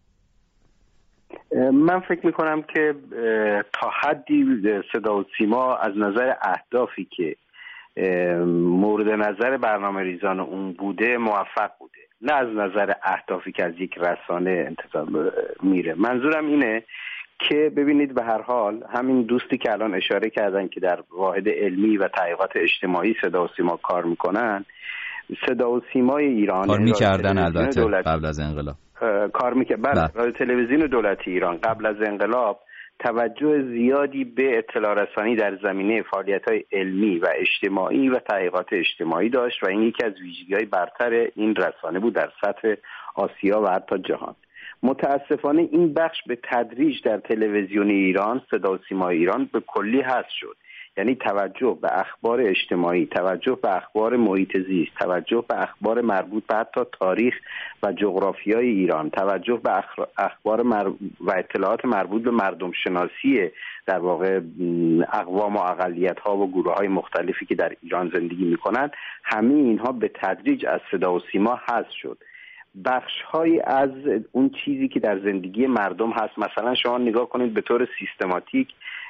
Speaker 2: من فکر میکنم که تا حدی صدا و سیما از نظر اهدافی که مورد نظر برنامه ریزان اون بوده موفق بوده، نه از نظر اهدافی که از یک رسانه انتظار میره. منظورم اینه که ببینید به هر حال همین دوستی که الان اشاره کردن که در واحد علمی و تحقیقات اجتماعی صدا و سیما کار میکنن، صدا و سیمای ایران
Speaker 1: کار میکردن البته قبل از انقلاب
Speaker 2: کار میکرد. بله، رادیو تلویزیون دولتی ایران قبل از انقلاب توجه زیادی به اطلاع رسانی در زمینه فعالیت‌های علمی و اجتماعی و تحقیقات اجتماعی داشت و این یکی از ویژگی‌های برتر این رسانه بود در سطح آسیا و حتی جهان. متاسفانه این بخش به تدریج در تلویزیون ایران، صدا و سیمای ایران به کلی حذف شد. یعنی توجه به اخبار اجتماعی، توجه به اخبار محیط زیست، توجه به اخبار مربوط به حتی تاریخ و جغرافیای ایران، توجه به اخبار مر... و اطلاعات مربوط به مردم شناسی در واقع اقوام و اقلیت‌ها و گروه‌های مختلفی که در ایران زندگی می‌کنند، همه اینها به تدریج از صدا و سیما حذف شد. بخش‌هایی از اون چیزی که در زندگی مردم هست، مثلا شما نگاه کنید به طور سیستماتیک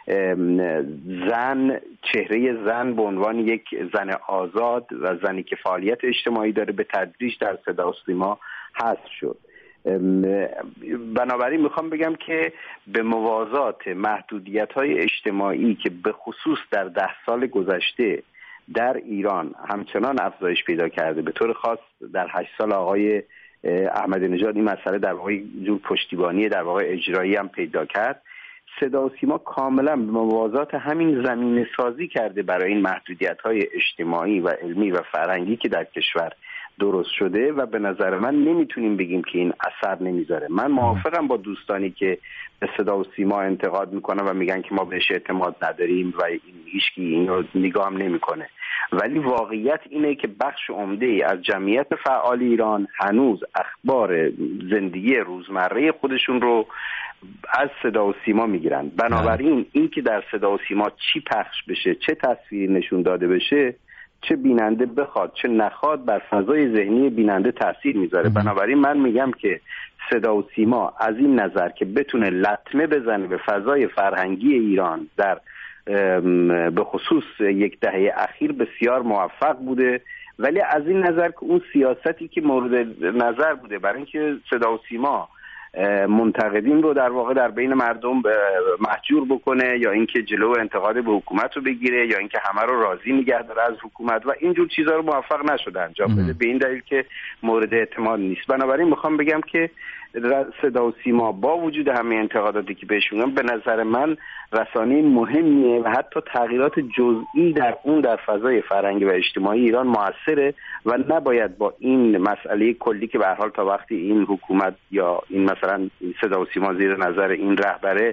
Speaker 2: زن، چهره زن به عنوان یک زن آزاد و زنی که فعالیت اجتماعی داره به تدریج در صدا و سیما حذف شد. بنابراین میخوام بگم که به موازات محدودیت‌های اجتماعی که به خصوص در ده سال گذشته در ایران همچنان افزایش پیدا کرده، به طور خاص در هشت سال آقای احمدی نژاد این مسئله در واقع جور پشتیبانی در واقع اجرایی هم پیدا کرد، صدا و سیما کاملا به موازات همین زمینه سازی کرده برای این محدودیت‌های اجتماعی و علمی و فرهنگی که در کشور درست شده و به نظر من نمیتونیم بگیم که این اثر نمیذاره. من موافقم با دوستانی که به صدا و سیما انتقاد میکنن و میگن که ما بهش اعتماد نداریم و هیچکی اینو نگاه هم نمیکنه، ولی واقعیت اینه که بخش عمده ای از جمعیت فعال ایران هنوز اخبار زندگی روزمره خودشون رو از صدا و سیما میگیرن. بنابراین این که در صدا و سیما چی پخش بشه، چه تصویری نشون داده بشه، چه بیننده بخواد چه نخواد، بر فضای ذهنی بیننده تاثیر میذاره. بنابراین من میگم که صدا و سیما از این نظر که بتونه لطمه بزنه به فضای فرهنگی ایران در به خصوص یک دهه اخیر بسیار موفق بوده، ولی از این نظر که اون سیاستی که مورد نظر بوده برای اینکه صدا و سیما منتقدین رو در واقع در بین مردم محجور بکنه یا اینکه جلو انتقاد به حکومت رو بگیره یا اینکه همه رو راضی نگه داره از حکومت و اینجور چیزا رو موفق نشده انجام بده، به این دلیل که مورد اعتماد نیست. بنابراین میخوام بگم که صدا و سیما با وجود همه انتقاداتی که بهش میگم به نظر من رسانه مهمیه و حتی تغییرات جزئی در اون در فضای فرهنگی و اجتماعی ایران موثره و نباید با این مسئله کلی که به هر حال تا وقتی این حکومت یا این مثلا صدا و سیما زیر نظر این رهبره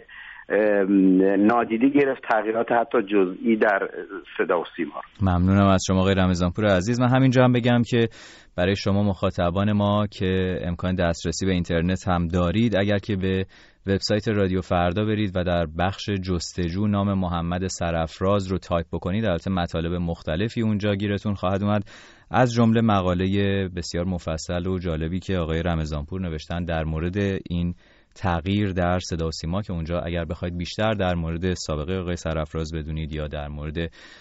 Speaker 2: نادیده گرفت تغییرات حتی جزئی در صدا و سیما.
Speaker 1: ممنونم از شما آقای رمضانپور عزیز. من همینجا هم بگم که برای شما مخاطبان ما که امکان دسترسی به اینترنت هم دارید، اگر که به وبسایت رادیو فردا برید و در بخش جستجو نام محمد سرافراز رو تایپ بکنید، البته مطالب مختلفی اونجا گیرتون خواهد اومد، از جمله مقاله بسیار مفصل و جالبی که آقای رمضانپور نوشتن در مورد این تغییر در صدا و سیما که اونجا اگر بخواید بیشتر در مورد سابقه آقای سرافراز بدونید یا در مورد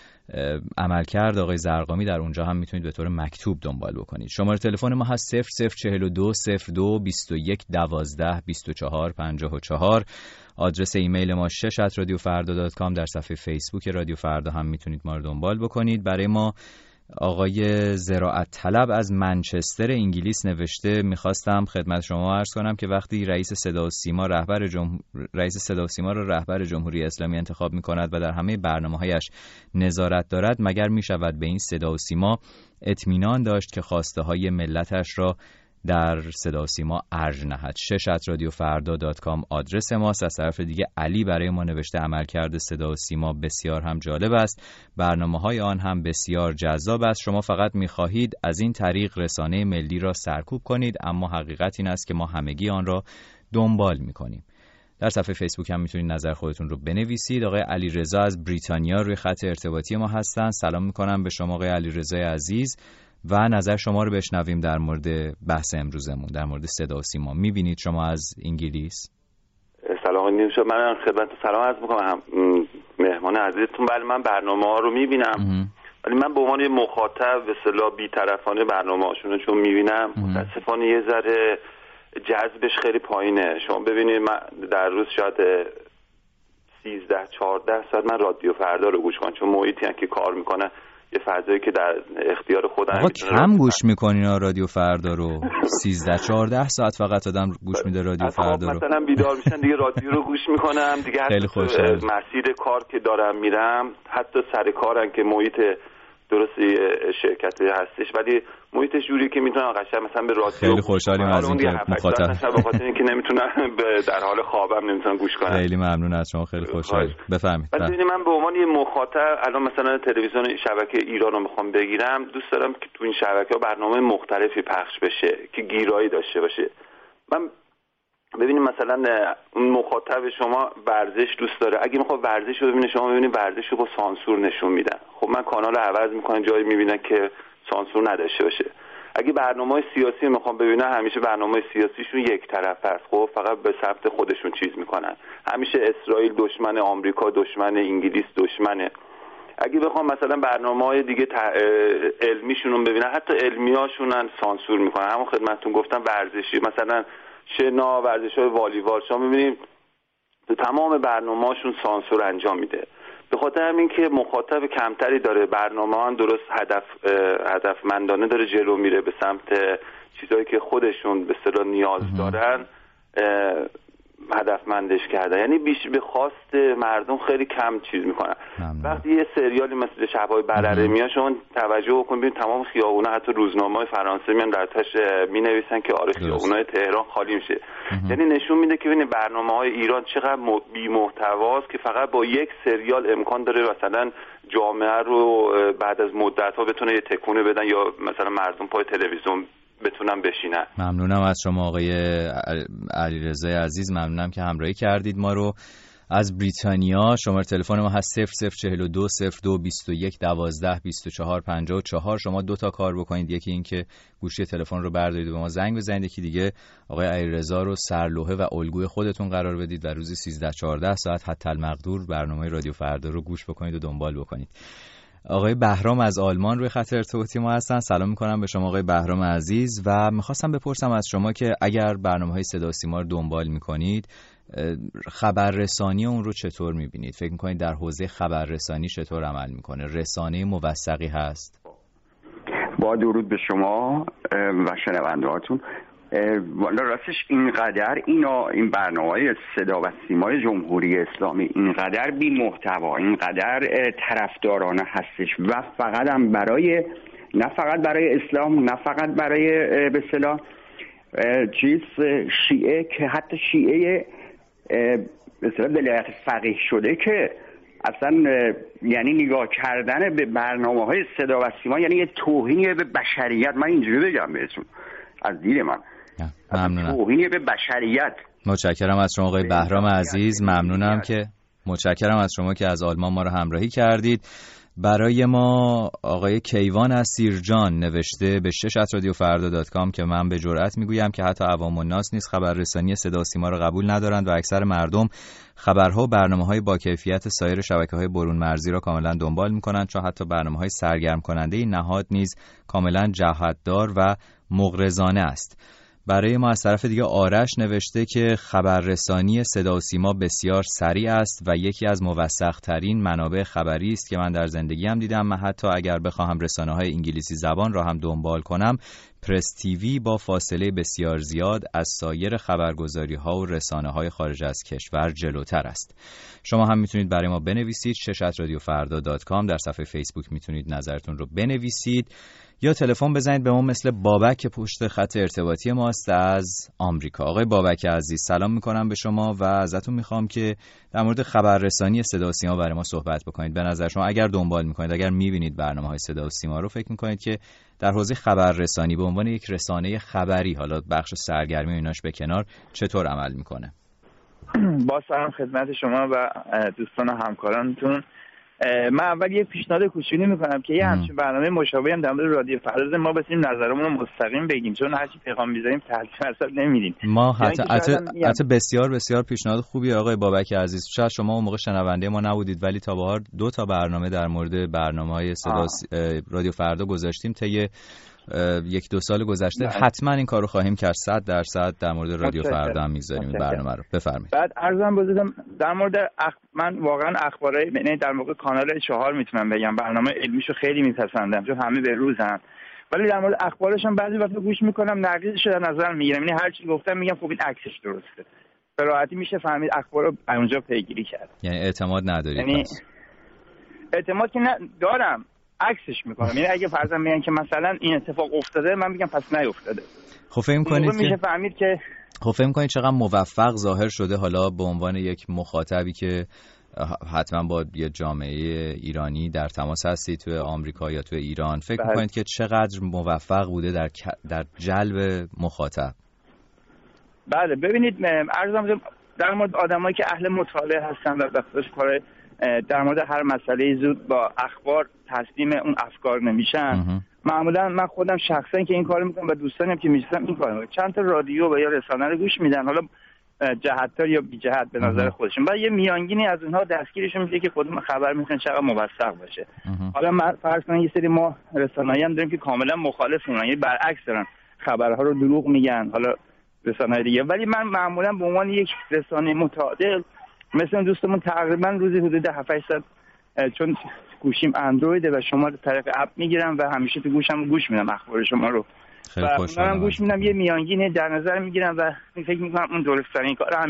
Speaker 1: عملکرد آقای زرقامی در اونجا هم میتونید به طور مکتوب دنبال بکنید. شماره تلفن ما هست صفر صفر چهل و دو صفر دو بیست و یک دوازده بیست و چهار پنجاه و چهار. آدرس ایمیل ما شش ات رادیو فردا دات کام. در صفحه فیسبوک رادیو فردا هم میتونید ما رو دنبال بکنید. برای ما آقای زراعت طلب از منچستر انگلیس نوشته، میخواستم خدمت شما عرض کنم که وقتی رئیس صدا و سیما رهبر جمهور... رئیس صدا و سیما را رهبر جمهوری اسلامی انتخاب میکند و در همه برنامه‌هایش نظارت دارد، مگر میشود به این صدا و سیما اطمینان داشت که خواسته های ملتش را در صدا و سیما ارج نهد؟ شش ات رادیو فردا دات کام آدرس ماست. از طرف دیگه علی برای ما نوشته عملکرد صدا و سیما بسیار هم جالب است، برنامه‌های آن هم بسیار جذاب است. شما فقط می‌خواهید از این طریق رسانه ملی را سرکوب کنید، اما حقیقت این است که ما همگی آن را دنبال می‌کنیم. در صفحه فیسبوک هم میتونید نظر خودتون رو بنویسید. آقای علی رضا از بریتانیا روی خط ارتباطی ما هستن. سلام می‌کنم به شما آقای علی رضا عزیز و نظر شما رو بشنویم در مورد بحث امروزمون در مورد صدا و سیما. میبینید شما از انگلیس؟
Speaker 8: سلام نیوشا، من خدمت سلام عرض میکنم مهمان عزیزتون. بله من برنامه ها رو میبینم، ولی من به عنوان یه مخاطب به اصطلاح بی‌طرفانه برنامه هاشون رو چون میبینم متاسفانه یه ذره جذبش خیلی پایینه. شما ببینید من در روز شاید سیزده چهارده ساعت من رادیو فردا رو گوش کنم، چون محیطی که کار میکنه یه فضایی که در اختیار خودم.
Speaker 1: آقا کم گوش میکنین رادیو فردا رو؟ سیزده چهارده ساعت فقط آدم گوش میده رادیو فردا رو.
Speaker 8: مثلا بیدار میشن دیگه رادیو رو گوش میکنم دیگه، حتی مسیر کار که دارم میرم، حتی سر کارم که محیط درستی شرکتی هستش ولی محیطش جوری که میتونم قشنگ مثلا به رادیو.
Speaker 1: خیلی خوشحالیم از اینکه مخاطب
Speaker 8: مثلا به خاطر اینکه نمیتونم در حال خوابم نمیتونم گوش کنم.
Speaker 1: خیلی ممنون از شما، خیلی خوشحال. بفرمایید.
Speaker 8: ولی من به عنوان یه مخاطب الان مثلا تلویزیون شبکه ایران رو میخوام بگیرم، دوست دارم که تو این شبکه‌ها برنامه مختلفی پخش بشه که گیرایی داشته باشه. من ببینید مثلا اون مخاطب شما ورزش دوست داره، اگه میخواد ورزش رو ببینه شما ببینید ورزش رو با سانسور نشون میدن. خب من کانال عوض میکنم جایی میبینم که سانسور نداشته باشه. اگه برنامه‌های سیاسی میخوام ببینم همیشه برنامه‌های سیاسیشون یک طرفه است، خب فقط به سمت خودشون چیز میکنن. همیشه اسرائیل دشمن آمریکا، دشمن انگلیس، دشمنه. اگه بخوام مثلا برنامه‌های دیگه علمیشون رو ببینم، حتی علمیاشون هم سانسور میکنن. همون خدمتتون گفتم ورزشی مثلا شنا، ورزش‌های والیبال، شما می‌بینید تو تمام برنامه‌هاشون سانسور انجام میده. به خاطر همین که مخاطب کمتری داره، برنامه‌ها درست هدف هدفمندانه داره جلو میره به سمت چیزایی که خودشون به اصطلاح نیاز دارن. هدفمندش کردن، یعنی بیش به خواست مردم خیلی کم چیز میکنن. وقتی یه سریالی مثل شب‌های برره میاد شما توجه بکنید ببینید تمام خیابونا حتی روزنامه‌های فرانسه میان در تاش مینویسن که آره خیابونای تهران خالی میشه. یعنی نشون میده که ببینید برنامه‌های ایران چقدر بی محتواست که فقط با یک سریال امکان داره مثلا جامعه رو بعد از مدت‌ها بتونه یه تکونه بدن یا مثلا مردم پای تلویزیون بتونم بشینن.
Speaker 1: ممنونم از شما آقای علیرضا عزیز، ممنونم که همراهی کردید ما رو. از بریتانیا شماره تلفن ما هست صفر صفر چهل و دو صفر دو بیست و یک دوازده بیست و چهار پنجاه و چهار. شما دو تا کار بکنید، یکی این که گوشی تلفن رو بردارید و به ما زنگ بزنید، یکی دیگه آقای علیرضا رو سرلوحه و الگوی خودتون قرار بدید و روزی سیزده چهارده ساعت حتی المقدور برنامه رادیو فردا رو گوش بکنید و دنبال بکنید. آقای بهرام از آلمان روی خط ارتباطی ما هستن. سلام میکنم به شما آقای بهرام عزیز و میخواستم بپرسم از شما که اگر برنامه‌های صدا و سیما رو دنبال میکنید خبررسانی اون رو چطور میبینید؟ فکر میکنید در حوزه خبررسانی چطور عمل میکنه؟ رسانه موثقی هست؟
Speaker 9: با درود به شما و شنوندهاتون. والا راستش اینقدر اینا این برنامه‌های صدا و سیمای جمهوری اسلامی اینقدر بی محتوا، اینقدر طرفدارانه هستش و فقط هم برای نه فقط برای اسلام، نه فقط برای به اصطلاح چیز شیعه، که حتی شیعه به اصطلاح ولایت فقیه شده که اصلا یعنی نگاه کردن به برنامه‌های صدا و سیما یعنی یه توهینی به بشریت. من اینجوری بگم بهتون از دید من
Speaker 1: ممنونم.
Speaker 9: توهینی به بشریت.
Speaker 1: متشکرم از شما آقای بهرام عزیز، ممنونم که متشکرم از شما که از آلمان ما رو همراهی کردید. برای ما آقای کیوان از سیرجان نوشته به شش ات رادیو فردا دات کام که من به جرئت میگویم که حتی عوام الناس نیز خبررسانی صدا و سیما رو قبول ندارند و اکثر مردم خبرها و برنامه‌های با کیفیت سایر شبکه‌های برون مرزی را کاملا دنبال می‌کنند، چون حتی برنامه‌های سرگرم کننده نهاد نیز کاملا جهت‌دار و مغرضانه است. برای ما از طرف دیگه آرش نوشته که خبررسانی صدا و سیما بسیار سریع است و یکی از موثق‌ترین منابع خبری است که من در زندگیم دیدم. من حتی اگر بخواهم رسانه‌های انگلیسی زبان را هم دنبال کنم، پرس تیوی با فاصله بسیار زیاد از سایر خبرگزاری‌ها و رسانه‌های خارج از کشور جلوتر است. شما هم میتونید برای ما بنویسید شش ات رادیو فردا دات کام، در صفحه فیسبوک میتونید نظرتون رو بنویسید یا تلفن بزنید به ما مثل بابک که پشت خط ارتباطی ماست از آمریکا. آقای بابک عزیز سلام میکنم به شما و ازتون میخوام که در مورد خبررسانی صدا و سیما برای ما صحبت بکنید. به نظر شما اگر دنبال میکنید، اگر میبینید برنامه‌های صدا و سیما رو، فکر میکنید که در حوزه خبررسانی به عنوان یک رسانه خبری، حالا بخش سرگرمی و ایناش به کنار، چطور عمل میکنه؟
Speaker 10: با سلام خدمت شما و دوستان و همکارانتون. من اول یه پیشنهاد کوچولو میکنم که یه همچین برنامه مشابهی هم در مورد رادیو فردا ما بتونیم نظرمون رو مستقیم بگیم، چون هرچی پیغام میذاریم تحلیل اصلا نمیدیم.
Speaker 1: ما حتی حتی بسیار بسیار پیشنهاد خوبیه آقای بابک عزیز. شاید شما اون موقع شنونده ما نبودید ولی تا به حال دو تا برنامه در مورد برنامه‌های صدا رادیو فردا گذاشتیم طی یک دو سال گذشته. حتما این کارو خواهیم کرد. صد درصد در مورد رادیو فردا هم می‌ذاریم برنامه رو. بفرمایید.
Speaker 10: بعد عرضم بزنم در مورد اخ... من واقعا اخبارای یعنی در موقع کانال چهار میتونم بگم برنامه علمیشو خیلی میپسندم چون همه به روزن، ولی در مورد اخبارش هم بعضی وقتا گوش میکنم نقیضش در نظر میگیرم، یعنی هر چی گفتم میگم خب این عکسش درسته، به راحتی میشه فهمید اخبار رو اونجا پیگیری کرد.
Speaker 1: یعنی اعتماد ندارید؟
Speaker 10: یعنی اعتماد که دارم، عکسش میکنم. یعنی اگه فرضاً میگن که مثلا این اتفاق افتاده، من میگم پس نیافتاده.
Speaker 1: خب فهم کنید که
Speaker 10: میشه فهمید که
Speaker 1: خب فهم کنید چقدر موفق ظاهر شده حالا به عنوان یک مخاطبی که حتما با یه جامعه ایرانی در تماس هستید توی آمریکا یا توی ایران. فکر
Speaker 10: بله.
Speaker 1: میکنید که چقدر موفق بوده در در جلب مخاطب؟
Speaker 10: بله ببینید عرضم در مورد آدمایی که اهل مطالعه هستن و بخصوص کار در مورد هر مسئله زود با اخبار تسلیم اون افکار نمیشن. معمولا من خودم شخصا که این کارو میکنم و دوستانم که میشناسم این کارو میکنن، چند تا رادیو و یا رسانه رو گوش میدن، حالا جهت‌دار یا بی جهت به نظر خودشون، بعد یه میانگینی از اونها دستگیرشون میشه که کدوم خبر میخوان چقدر موثق باشه. حالا من فرض کنم یه سری ما رسانه‌ای هم داریم که کاملا مخالف اونن، یعنی برعکس دارن، خبرها رو دروغ میگن، حالا رسانه‌های دیگه. ولی من معمولا به عنوان یک رسانه متعادل مثلا دوستمون تقریبا روزی حدود هفت هشت ساعت، چون گوشیم اندرویده و شما رو طریق اپ میگیرم و همیشه تو گوشم گوش میدم اخبار شما رو، خیلی خوشحالم گوش میدم، یه میانگین در نظر میگیرم و فکر میکنم اون درست ترین کار همینه.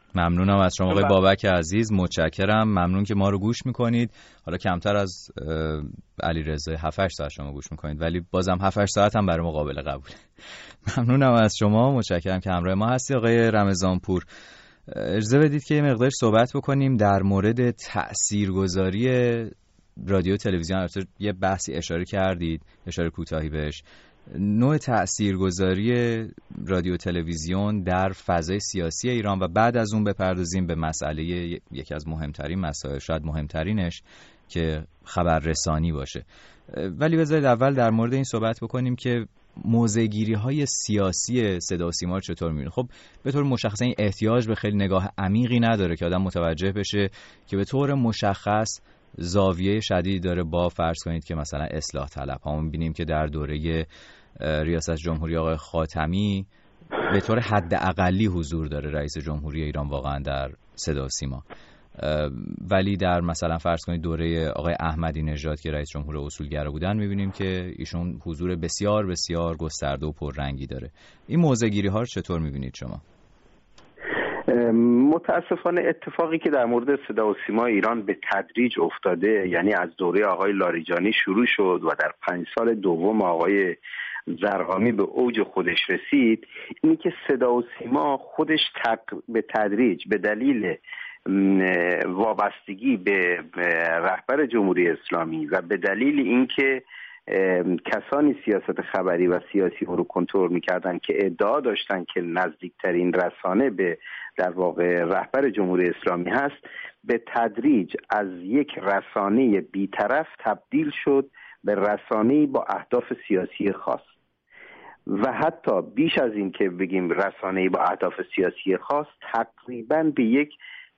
Speaker 1: ممنونم از شما آقای بابک عزیز، متشکرم. ممنون که ما رو گوش میکنید. حالا کمتر از علیرضا هفت هشت ساعت شما گوش میکنید، ولی بازم هفت هشت ساعت هم برای ما قابل قبوله. ممنونم از شما، متشکرم که همراه ما هستی. آقای رمضانپور، اجازه بدید که یه مقدار صحبت بکنیم در مورد تاثیرگذاری رادیو تلویزیون. البته یه بحثی اشاره کردید، اشاره کوتاهی بهش، نوع تاثیرگذاری رادیو تلویزیون در فضای سیاسی ایران، و بعد از اون بپردازیم به مسئله یکی از مهمترین مسائل، شاید مهمترینش، که خبررسانی باشه. ولی بذارید اول در مورد این صحبت بکنیم که موضع‌گیری‌های سیاسی صدا و سیما رو چطور می‌بینید؟ خب به طور مشخص این احتیاج به خیلی نگاه عمیقی نداره که آدم متوجه بشه که به طور مشخص زاویه شدیدی داره با فرض کنید که مثلا اصلاح طلب ها. می‌بینیم که در دوره ریاست جمهوری آقای خاتمی به طور حد اقلی حضور داره رئیس جمهوری ایران واقعا در صدا و سیما، ولی در مثلا فرض کنید دوره آقای احمدی نژاد که رئیس جمهور اصولگرا بودن می‌بینیم که ایشون حضور بسیار بسیار گسترده و پررنگی داره. این موضع‌گیری ها رو چطور می‌بینید شما؟
Speaker 2: متاسفانه اتفاقی که در مورد صدا و سیما ایران به تدریج افتاده، یعنی از دوره آقای لاریجانی شروع شد و در پنج سال دوم آقای زرقامی به اوج خودش رسید، اینی که صدا و سیما خودش تق... به تدریج به دلیل وابستگی به رهبر جمهوری اسلامی و به دلیل اینکه کسانی سیاست خبری و سیاسی رو کنترل می‌کردن که ادعا داشتن که نزدیکترین رسانه به در واقع رهبر جمهوری اسلامی هست، به تدریج از یک رسانه بی‌طرف تبدیل شد به رسانه‌ای با اهداف سیاسی خاص، و حتی بیش از این که بگیم رسانه‌ای با اهداف سیاسی خاص، تقریباً به یک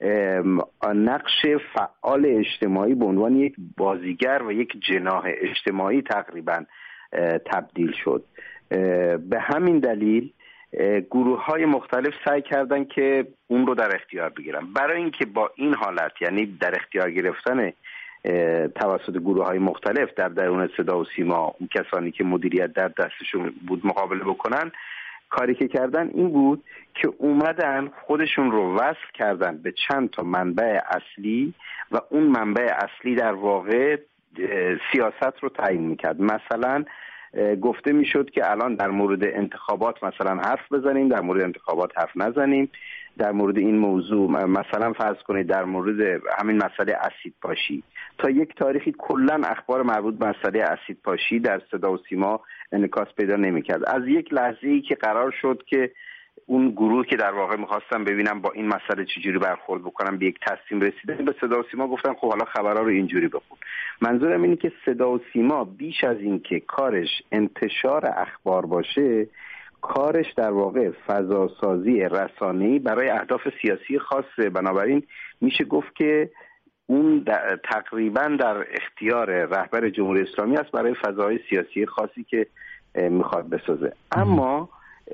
Speaker 2: نقش فعال اجتماعی به عنوان یک بازیگر و یک جناح اجتماعی تقریبا تبدیل شد. به همین دلیل گروه‌های مختلف سعی کردن که اون رو در اختیار بگیرن. برای اینکه با این حالت، یعنی در اختیار گرفتن توسط گروه‌های مختلف در درون صدا و سیما، اون کسانی که مدیریت در دستشون بود مقابله بکنن، کاری که کردن این بود که اومدن خودشون رو وصل کردن به چند تا منبع اصلی و اون منبع اصلی در واقع سیاست رو تعیین میکرد. مثلا گفته میشد که الان در مورد انتخابات مثلا حرف بزنیم، در مورد انتخابات حرف نزنیم، در مورد این موضوع مثلا فرض کنید در مورد همین مسئله اسید پاشی، تا یک تاریخی کلا اخبار مربوط به مسئله اسید پاشی در صدا و سیما انعکاس پیدا نمی‌کرد. از یک لحظه‌ای که قرار شد که اون گروه که در واقع می‌خواستن ببینم با این مسئله چجوری برخورد بکنن به یک تصمیم رسیدن، به صدا و سیما گفتن خب حالا خبرها رو اینجوری بخون. منظورم اینه که صدا و سیما بیش از این که کارش انتشار اخبار باشه، کارش در واقع فضاسازی رسانه‌ای برای اهداف سیاسی خاصه. بنابراین میشه گفت که اون تقریبا در اختیار رهبر جمهوری اسلامی است برای فضای سیاسی خاصی که میخواد بسازه. اما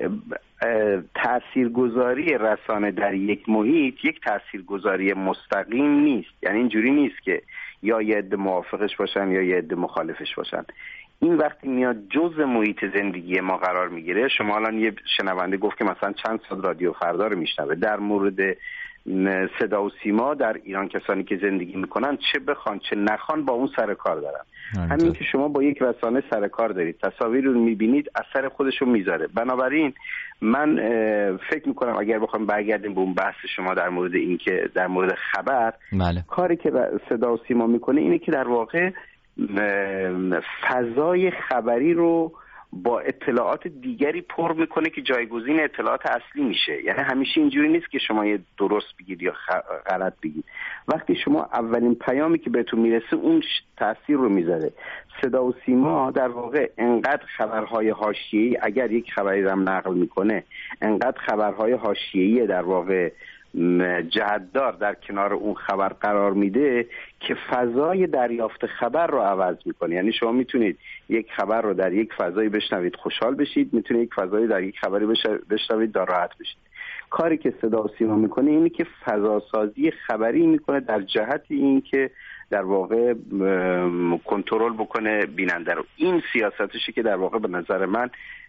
Speaker 2: تاثیرگذاری رسانه در یک محیط یک تاثیرگذاری مستقیم نیست، یعنی اینجوری نیست که یا یه عده موافقش باشن یا یه عده مخالفش باشن. این وقتی میاد جزء محیط زندگی ما قرار میگیره. شما الان یه شنونده گفت که مثلا چند سال رادیو فردا رو میشنوه. در مورد صدا و سیما در ایران کسانی که زندگی میکنن، چه بخوان چه نخوان، با اون سر کار دارن. همین که شما با یک رسانه سر کار دارید، تصاویر رو میبینید، اثر خودش رو میذاره. بنابراین من فکر میکنم اگر بخوام برگردیم به اون بحث شما در مورد این که در مورد خبر،
Speaker 1: بله.
Speaker 2: کاری که صدا و سیما میکنه اینه که در واقع فضای خبری رو با اطلاعات دیگری پر میکنه که جایگزین اطلاعات اصلی میشه. یعنی همیشه اینجوری نیست که شما یه درست بگید یا غلط بگید. وقتی شما اولین پیامی که بهتون میرسه اون تأثیر رو میذاره. صدا و سیما در واقع انقدر خبرهای حاشیه‌ای، اگر یک خبری رو نقل میکنه، انقدر خبرهای حاشیه‌ای در واقع جهتدار در کنار اون خبر قرار میده که فضای دریافت خبر رو عوض میکنه. یعنی شما میتونید یک خبر رو در یک فضایی بشنوید خوشحال بشید، میتونید یک فضایی در یک خبری بشنوید ناراحت بشید. کاری که صدا و سیما میکنه اینه که فضاسازی خبری میکنه در جهت این که در واقع کنترل بکنه بیننده رو. این سیاستشه که در واقع به نظر من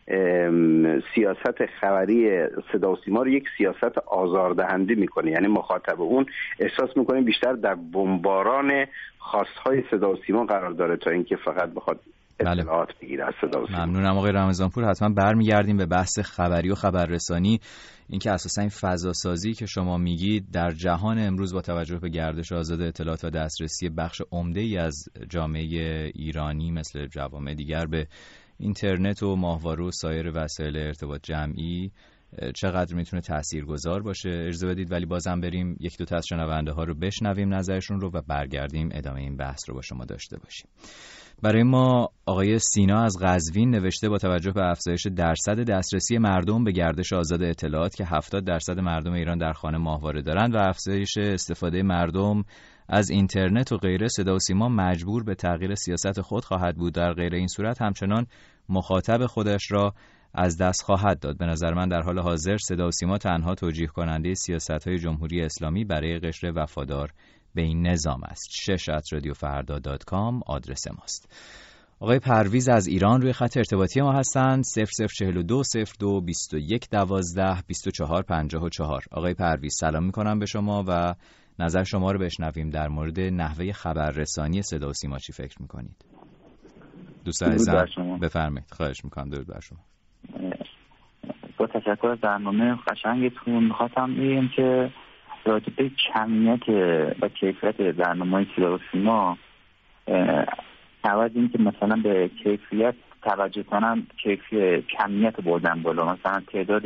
Speaker 2: سیاست خبری صدا و سیما رو یک سیاست آزاردهنده میکنه، یعنی مخاطب اون احساس میکنه بیشتر در بمباران خواستهای صدا و سیما قرار داره تا اینکه فقط بخواد اطلاعات بگیره از صدا و سیما.
Speaker 1: ممنونم آقای رمضانپور. حتما برمیگردیم به بحث خبری و خبررسانی، اینکه اساسا این فضا سازی که شما میگید در جهان امروز با توجه به گردش آزاد اطلاعات و دسترسی بخش عمده‌ای از جامعه ایرانی مثل جوامع دیگر به اینترنت و ماهواره و سایر وسایل ارتباط جمعی چقدر میتونه تاثیرگذار باشه. اجازه بدید ولی بازم بریم یک دو تا از شنونده ها رو بشنویم نظرشون رو و برگردیم ادامه این بحث رو با شما داشته باشیم. برای ما آقای سینا از قزوین نوشته با توجه به افزایش درصد دسترسی مردم به گردش آزاد اطلاعات که هفتاد درصد مردم ایران در خانه ماهواره دارند و افزایش استفاده مردم از اینترنت و غیره، صدا و سیما مجبور به تغییر سیاست خود خواهد بود. در غیر این صورت همچنان مخاطب خودش را از دست خواهد داد. به نظر من در حال حاضر صدا و سیما تنها توجیه کننده سیاست‌های جمهوری اسلامی برای قشر وفادار به این نظام است. شش ات رادیو فردا دات کام آدرس ماست. آقای پرویز از ایران روی خط ارتباطی ما هستند. صفر صفر چهل و دو صفر دو بیست و یک دوازده بیست و چهار پنجاه و چهار. آقای پرویز سلام میکنم به شما و نظر شما رو بشنویم در مورد نحوه خبررسانی صدا و سیما. چی فکر میکنید؟ دوست عزیزم بفرمایید. خواهش میکنم. درود بر شما.
Speaker 11: با تشکر از برنامه قشنگتون. میخواستم بگم که راجع به کمیت و کیفیت برنامه‌های صدا و سیما، عوض این که مثلا به کیفیت توجه کنم، کیفیت کمیت بردن بالا، مثلا تعداد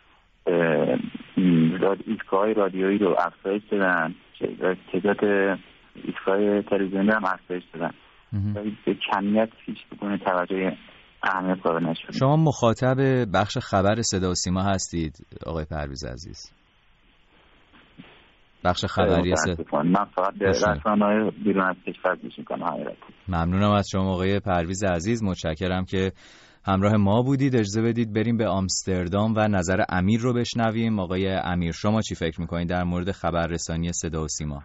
Speaker 11: ایستگاه‌های رادیویی رو افزایش دادن، تعداد ایستگاه‌های تلویزیونی هم افزایش دادن، به کمیت هیچ بگونه توجه اهمیت قائل نشد.
Speaker 1: شما مخاطب بخش خبر صدا و سیما هستید آقای پرویز عزیز؟ بخش خبری صدا.
Speaker 11: من فقط به رسانه‌های بیرون از کشور گوش می‌کنم. حقیقتا
Speaker 1: ممنونم از شما آقای پرویز عزیز. متشکرم که همراه ما بودید. اجازه بدید بریم به آمستردام و نظر امیر رو بشنویم. آقای امیر شما چی فکر می‌کنید در مورد خبررسانی صدا و سیما؟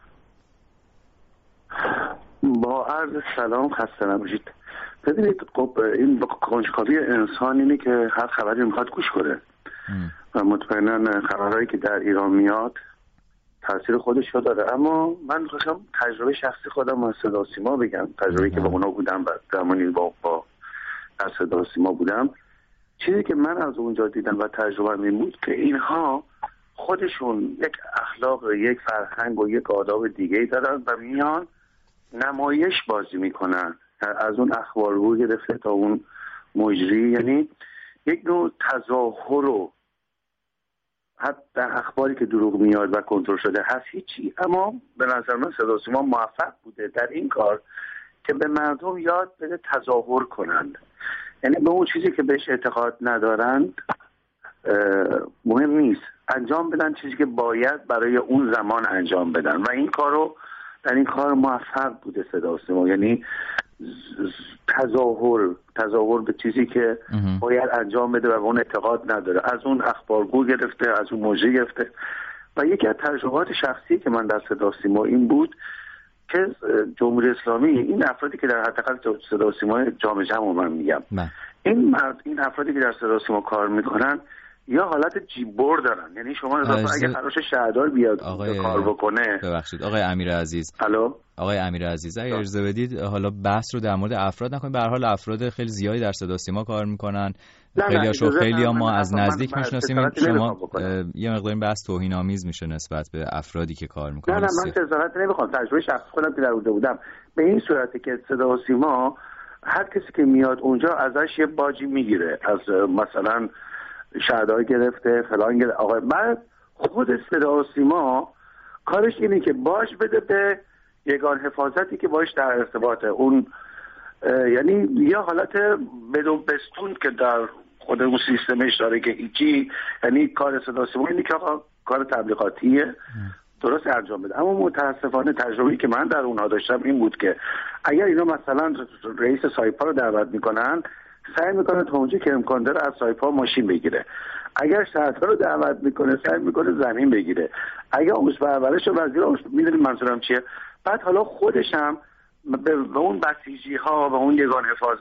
Speaker 12: با عرض سلام، خسته نباشید. ببینید خب این کنجکاوی انسان اینه که هر خبری میخواد گوش کنه و مطمئنا خبرهایی که در ایران میاد تاثیر خودش رو داره. اما من میخواستم تجربه شخصی خودم از صدا و سیما بگم، تجربه‌ای که با اونا بودم و زمانی با با در صدا و سیما بودم. چیزی که من از اونجا دیدم و تجربه این بود که اینها خودشون یک اخلاق، یک فرهنگ و یک آداب دیگه‌ای دارن و میان نمایش بازی میکنن، از اون اخبارگو گرفته تا اون مجری، یعنی یک نوع تظاهر و حتی اخباری که دروغ میاد و کنترل شده هست هیچی. اما به نظر من صدا و سیما موفق بوده در این کار که به مردم یاد بده تظاهر کنند، یعنی به اون چیزی که بهش اعتقاد ندارند مهم نیست، انجام بدن چیزی که باید برای اون زمان انجام بدن و این کارو در این کار موفق بوده صدا و سیما، یعنی تظاهر تظاهر به چیزی که باید انجام بده و اون اعتقاد نداره، از اون اخبارگو گرفته، از اون موجه گرفته. و یکی از تجربات شخصی که من در صدا و سیما این بود که جمهوری اسلامی، این افرادی که در حداقل صدا و سیما جامعه جمع من میگم، این مرد این افرادی که در صدا و سیما کار میکنن یا حالت جیبور دارن، یعنی شما اگه خراش شهردار بیاد کار بکنه.
Speaker 1: ببخشید آقای امیر عزیز.
Speaker 12: الو
Speaker 1: آقای امیر عزیز اگه اجازه بدید حالا بحث رو در مورد افراد نکنیم. به هر حال افراد خیلی زیادی در صدا و سیما کار میکنن، خیلیاشو خیلی ها ما از نزدیک میشناسیم. شما یه مقدار بحث توهین آمیز میشه نسبت به افرادی که کار میکنن.
Speaker 12: نه نه من تظاهرات نمیخوام، تجربه شخصی خودم که در اونجا بودم به این صورته که صدا و سیما هر کسی که میاد اونجا ازش یه باجی میگیره، از مثلا شهردار گرفته فلان گرفته. آقا من خود صدا و سیما کارش اینه که باج بده به یگان حفاظتی که باش در ارتباطه، اون یعنی یه حالت بدون بستون که در خود اون سیستمش داره که هیچی، یعنی کار صدا و سیما اینه که کار تبلیغاتیه درست انجام بده. اما متاسفانه تجربه‌ای که من در اونها داشتم این بود که اگر اینا مثلا رئیس سایپا رو دعوت میکنن سعی میکنه تا اونجا که امکان داره از سایپا ماشین بگیره، اگر شهردار رو دعوت میکنه سعی میکنه زمین بگیره، اگر عضو پرورش و وزیر میدونید منظورم چیه. بعد حالا خودش هم به اون بسیجی ها و اون یگان حفاظت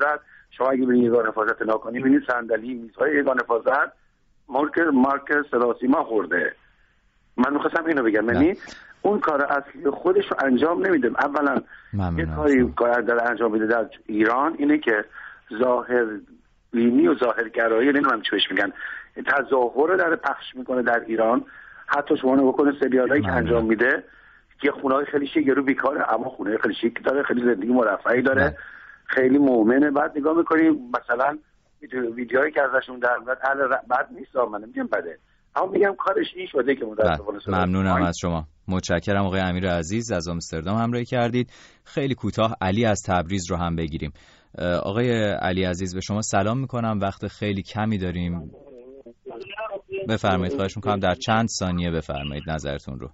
Speaker 12: شما اگه برید یگان حفاظت نگاه کنید ببینید صندلی میزهای یگان حفاظت مارک مارک صدا سیما خورده. من می‌خواستم اینو بگم، یعنی اون کار اصلی خودش رو انجام نمیده. اولا یه کاری باید داره انجام میده در ایران اینه که ظاهر بینی و ظاهرگرایی، نمیدونم چی بهش میگن، تظاهر رو داره پخش میکنه در ایران. حتی شما نگاه کنید سریالایی که انجام میده که خونه‌های خیلی شیک رو بیکاره اما خونه خیلی شیک داره، خیلی زندگی مرفهی داره، نه. خیلی مؤمنه. بعد نگاه میکنیم مثلا ویدیوهایی که ازشون در میاد اهل بد نیست، من نمیگم بده، اما میگم کارش این شده که متأسفانه.
Speaker 1: ممنونم از شما، متشکرم آقای امیر عزیز از آمستردام همراهی کردید. خیلی کوتاه علی از تبریز رو هم بگیریم. آقای علی عزیز به شما سلام میکنم، وقت خیلی کمی داریم، بفرمایید، خواهش میکنم در چند ثانیه بفرمایید نظرتون رو.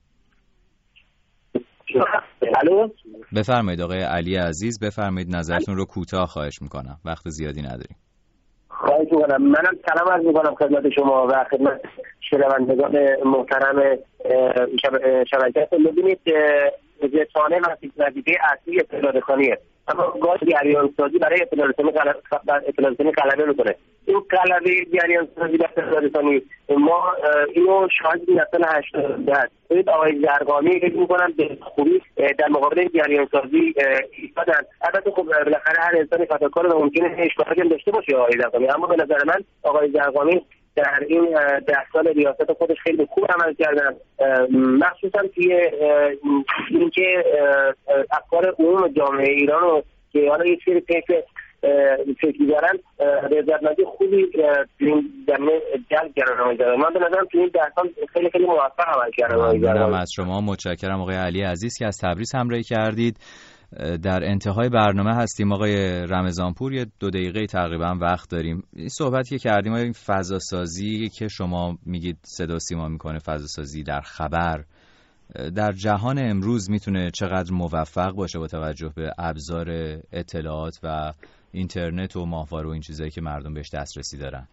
Speaker 13: الو
Speaker 1: بفرمایید آقای علی عزیز، بفرمایید نظرتون رو کوتاه، خواهش میکنم، وقت زیادی نداریم.
Speaker 13: خواهش میکنم. منم سلام عرض میکنم خدمت شما و خدمت شنوندگان محترم شبکه. ببینید رسانه وظیفه اصلی اطلاع رسانیه، اما گاهی جریان سازی برای اطلاع رسانی اطلاع رسانی غلبه میکنه. این غلبه جریان سازی در اطلاع رسانی ما اینو شاهد در سال هشتاد هست. ببینید آقای زرقامی فکر میکنم به خوبی در مقابل جریان سازی ایستادن. البته خب بالاخره هر انسانی خطاکار و ممکنه اشتباهی هم داشته باشه آقای زرقامی، اما به نظر من آقای زرقامی در این ده سال ریاست خودش خیلی خوب عمل کردن، مخصوصا توی اینکه افکار عموم جامعه ایران رو که حالا یک سری فکر فکری دارن رضایتمندی خوبی توی این زمینه جلب کردن. من به نظرم توی این ده سال خیلی خیلی موفق عمل کردن.
Speaker 1: ممنونم از شما، متشکرم آقای علی عزیز که از تبریز همراهی کردید. در انتهای برنامه هستیم آقای رمضانپور، یه دو دقیقه تقریبا وقت داریم. این صحبتی که کردیم این فضا سازی که شما میگید صدا سیما میکنه، فضا سازی در خبر در جهان امروز میتونه چقدر موفق باشه با توجه به ابزار اطلاعات و اینترنت و ماهواره و این چیزایی که مردم بهش دسترسی دارن؟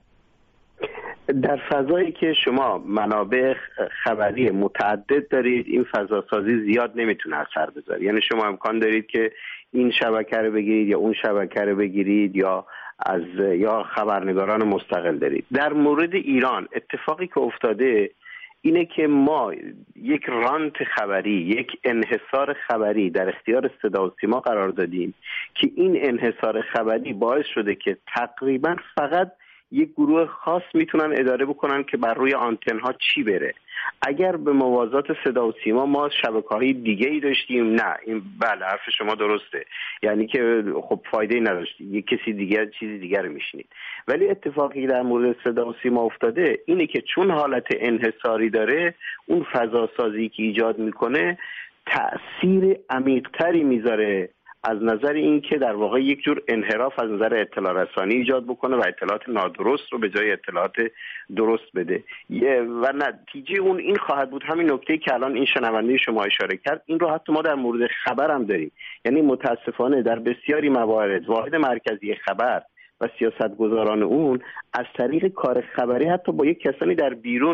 Speaker 2: در فضایی که شما منابع خبری متعدد دارید این فضا سازی زیاد نمیتونه اثر بذاره. یعنی شما امکان دارید که این شبکه رو بگیرید یا اون شبکه رو بگیرید یا از یا خبرنگاران مستقل دارید. در مورد ایران اتفاقی که افتاده اینه که ما یک رانت خبری، یک انحصار خبری در اختیار صدا و سیما قرار دادیم که این انحصار خبری باعث شده که تقریبا فقط یک گروه خاص میتونن اداره بکنن که بر روی آنتن ها چی بره. اگر به موازات صدا و سیما ما شبکه‌های دیگه‌ای داشتیم، نه این بله حرف شما درسته، یعنی که خب فایده‌ای نداشت، یک کسی دیگر چیزی دیگر رو میشنید. ولی اتفاقی در مورد صدا و سیما افتاده اینه که چون حالت انحصاری داره اون فضا سازی که ایجاد میکنه تأثیر عمیق‌تری میذاره از نظر این که در واقع یک جور انحراف از نظر اطلاع رسانی ایجاد بکنه و اطلاعات نادرست رو به جای اطلاعات درست بده و نتیجه اون این خواهد بود همین نکته‌ای که الان این شنونده شما اشاره کرد. این رو حتی ما در مورد خبر هم داریم، یعنی متاسفانه در بسیاری موارد واحد مرکزی خبر و سیاستگزاران اون از طریق کار خبری حتی با یک کسانی در بیرون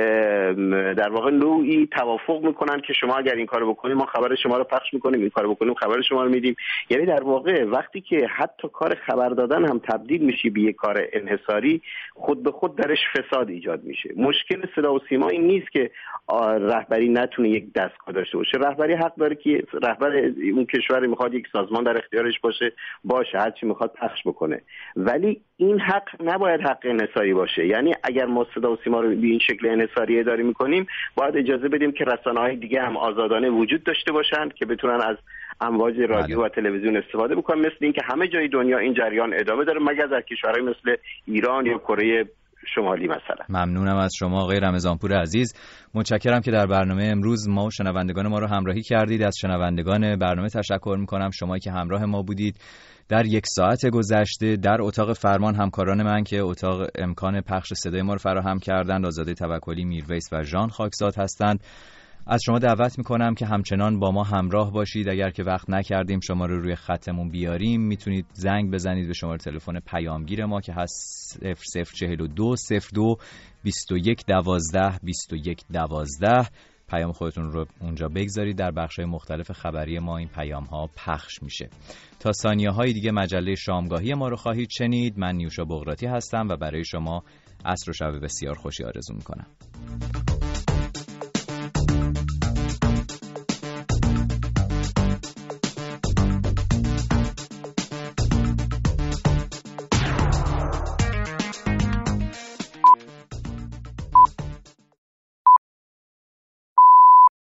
Speaker 2: در واقع نوعی توافق میکنن که شما اگر این کارو بکنید ما خبر شما رو پخش میکنیم، این کارو بکنیم خبر شما رو میدیم. یعنی در واقع وقتی که حتی کار خبر دادن هم تبدیل میشه به یک کار انحصاری، خود به خود درش فساد ایجاد میشه. مشکل صدا و سیما این نیست که رهبری نتونه یک دستگاه داشته باشه. رهبری حق داره که رهبر اون کشور میخواد یک سازمان در اختیارش باشه باشه هر چی میخواد پخش بکنه، ولی این حق نباید حق انحصاری باشه. یعنی اگر ما صدا و سیما رو به این شکل انحصاری اداره میکنیم باید اجازه بدیم که رسانه‌های دیگه هم آزادانه وجود داشته باشند که بتونن از امواج رادیو و تلویزیون استفاده بکنن، مثل اینکه همه جای دنیا این جریان ادامه داره مگر در کشورهای مثل ایران یا کره شمالی مثلا.
Speaker 1: ممنونم از شما آقای رمضانپور عزیز، متشکرم که در برنامه امروز ما و شنوندگان ما رو همراهی کردید. از شنوندگان برنامه تشکر میکنم، شما که همراه ما بودید در یک ساعت گذشته. در اتاق فرمان همکاران من که اتاق امکان پخش صدای ما رو فراهم کردند، آزاده توکلی، میرویس و ژان خاکزاد هستند. از شما دعوت میکنم که همچنان با ما همراه باشید. اگر که وقت نکردیم شما رو روی خطمون بیاریم میتونید زنگ بزنید به شماره تلفن پیامگیر ما که هست صفر صفر چهل و دو صفر دو بیست و یک دوازده بیست و یک دوازده. پیام خودتون رو اونجا بگذارید. در بخش‌های مختلف خبری ما این پیام‌ها پخش میشه. تا ثانیه‌های دیگه مجله شامگاهی ما رو خواهید شنید. من نیوشا بغراتی هستم و برای شما عصر و شب بسیار خوشی آرزو می‌کنم.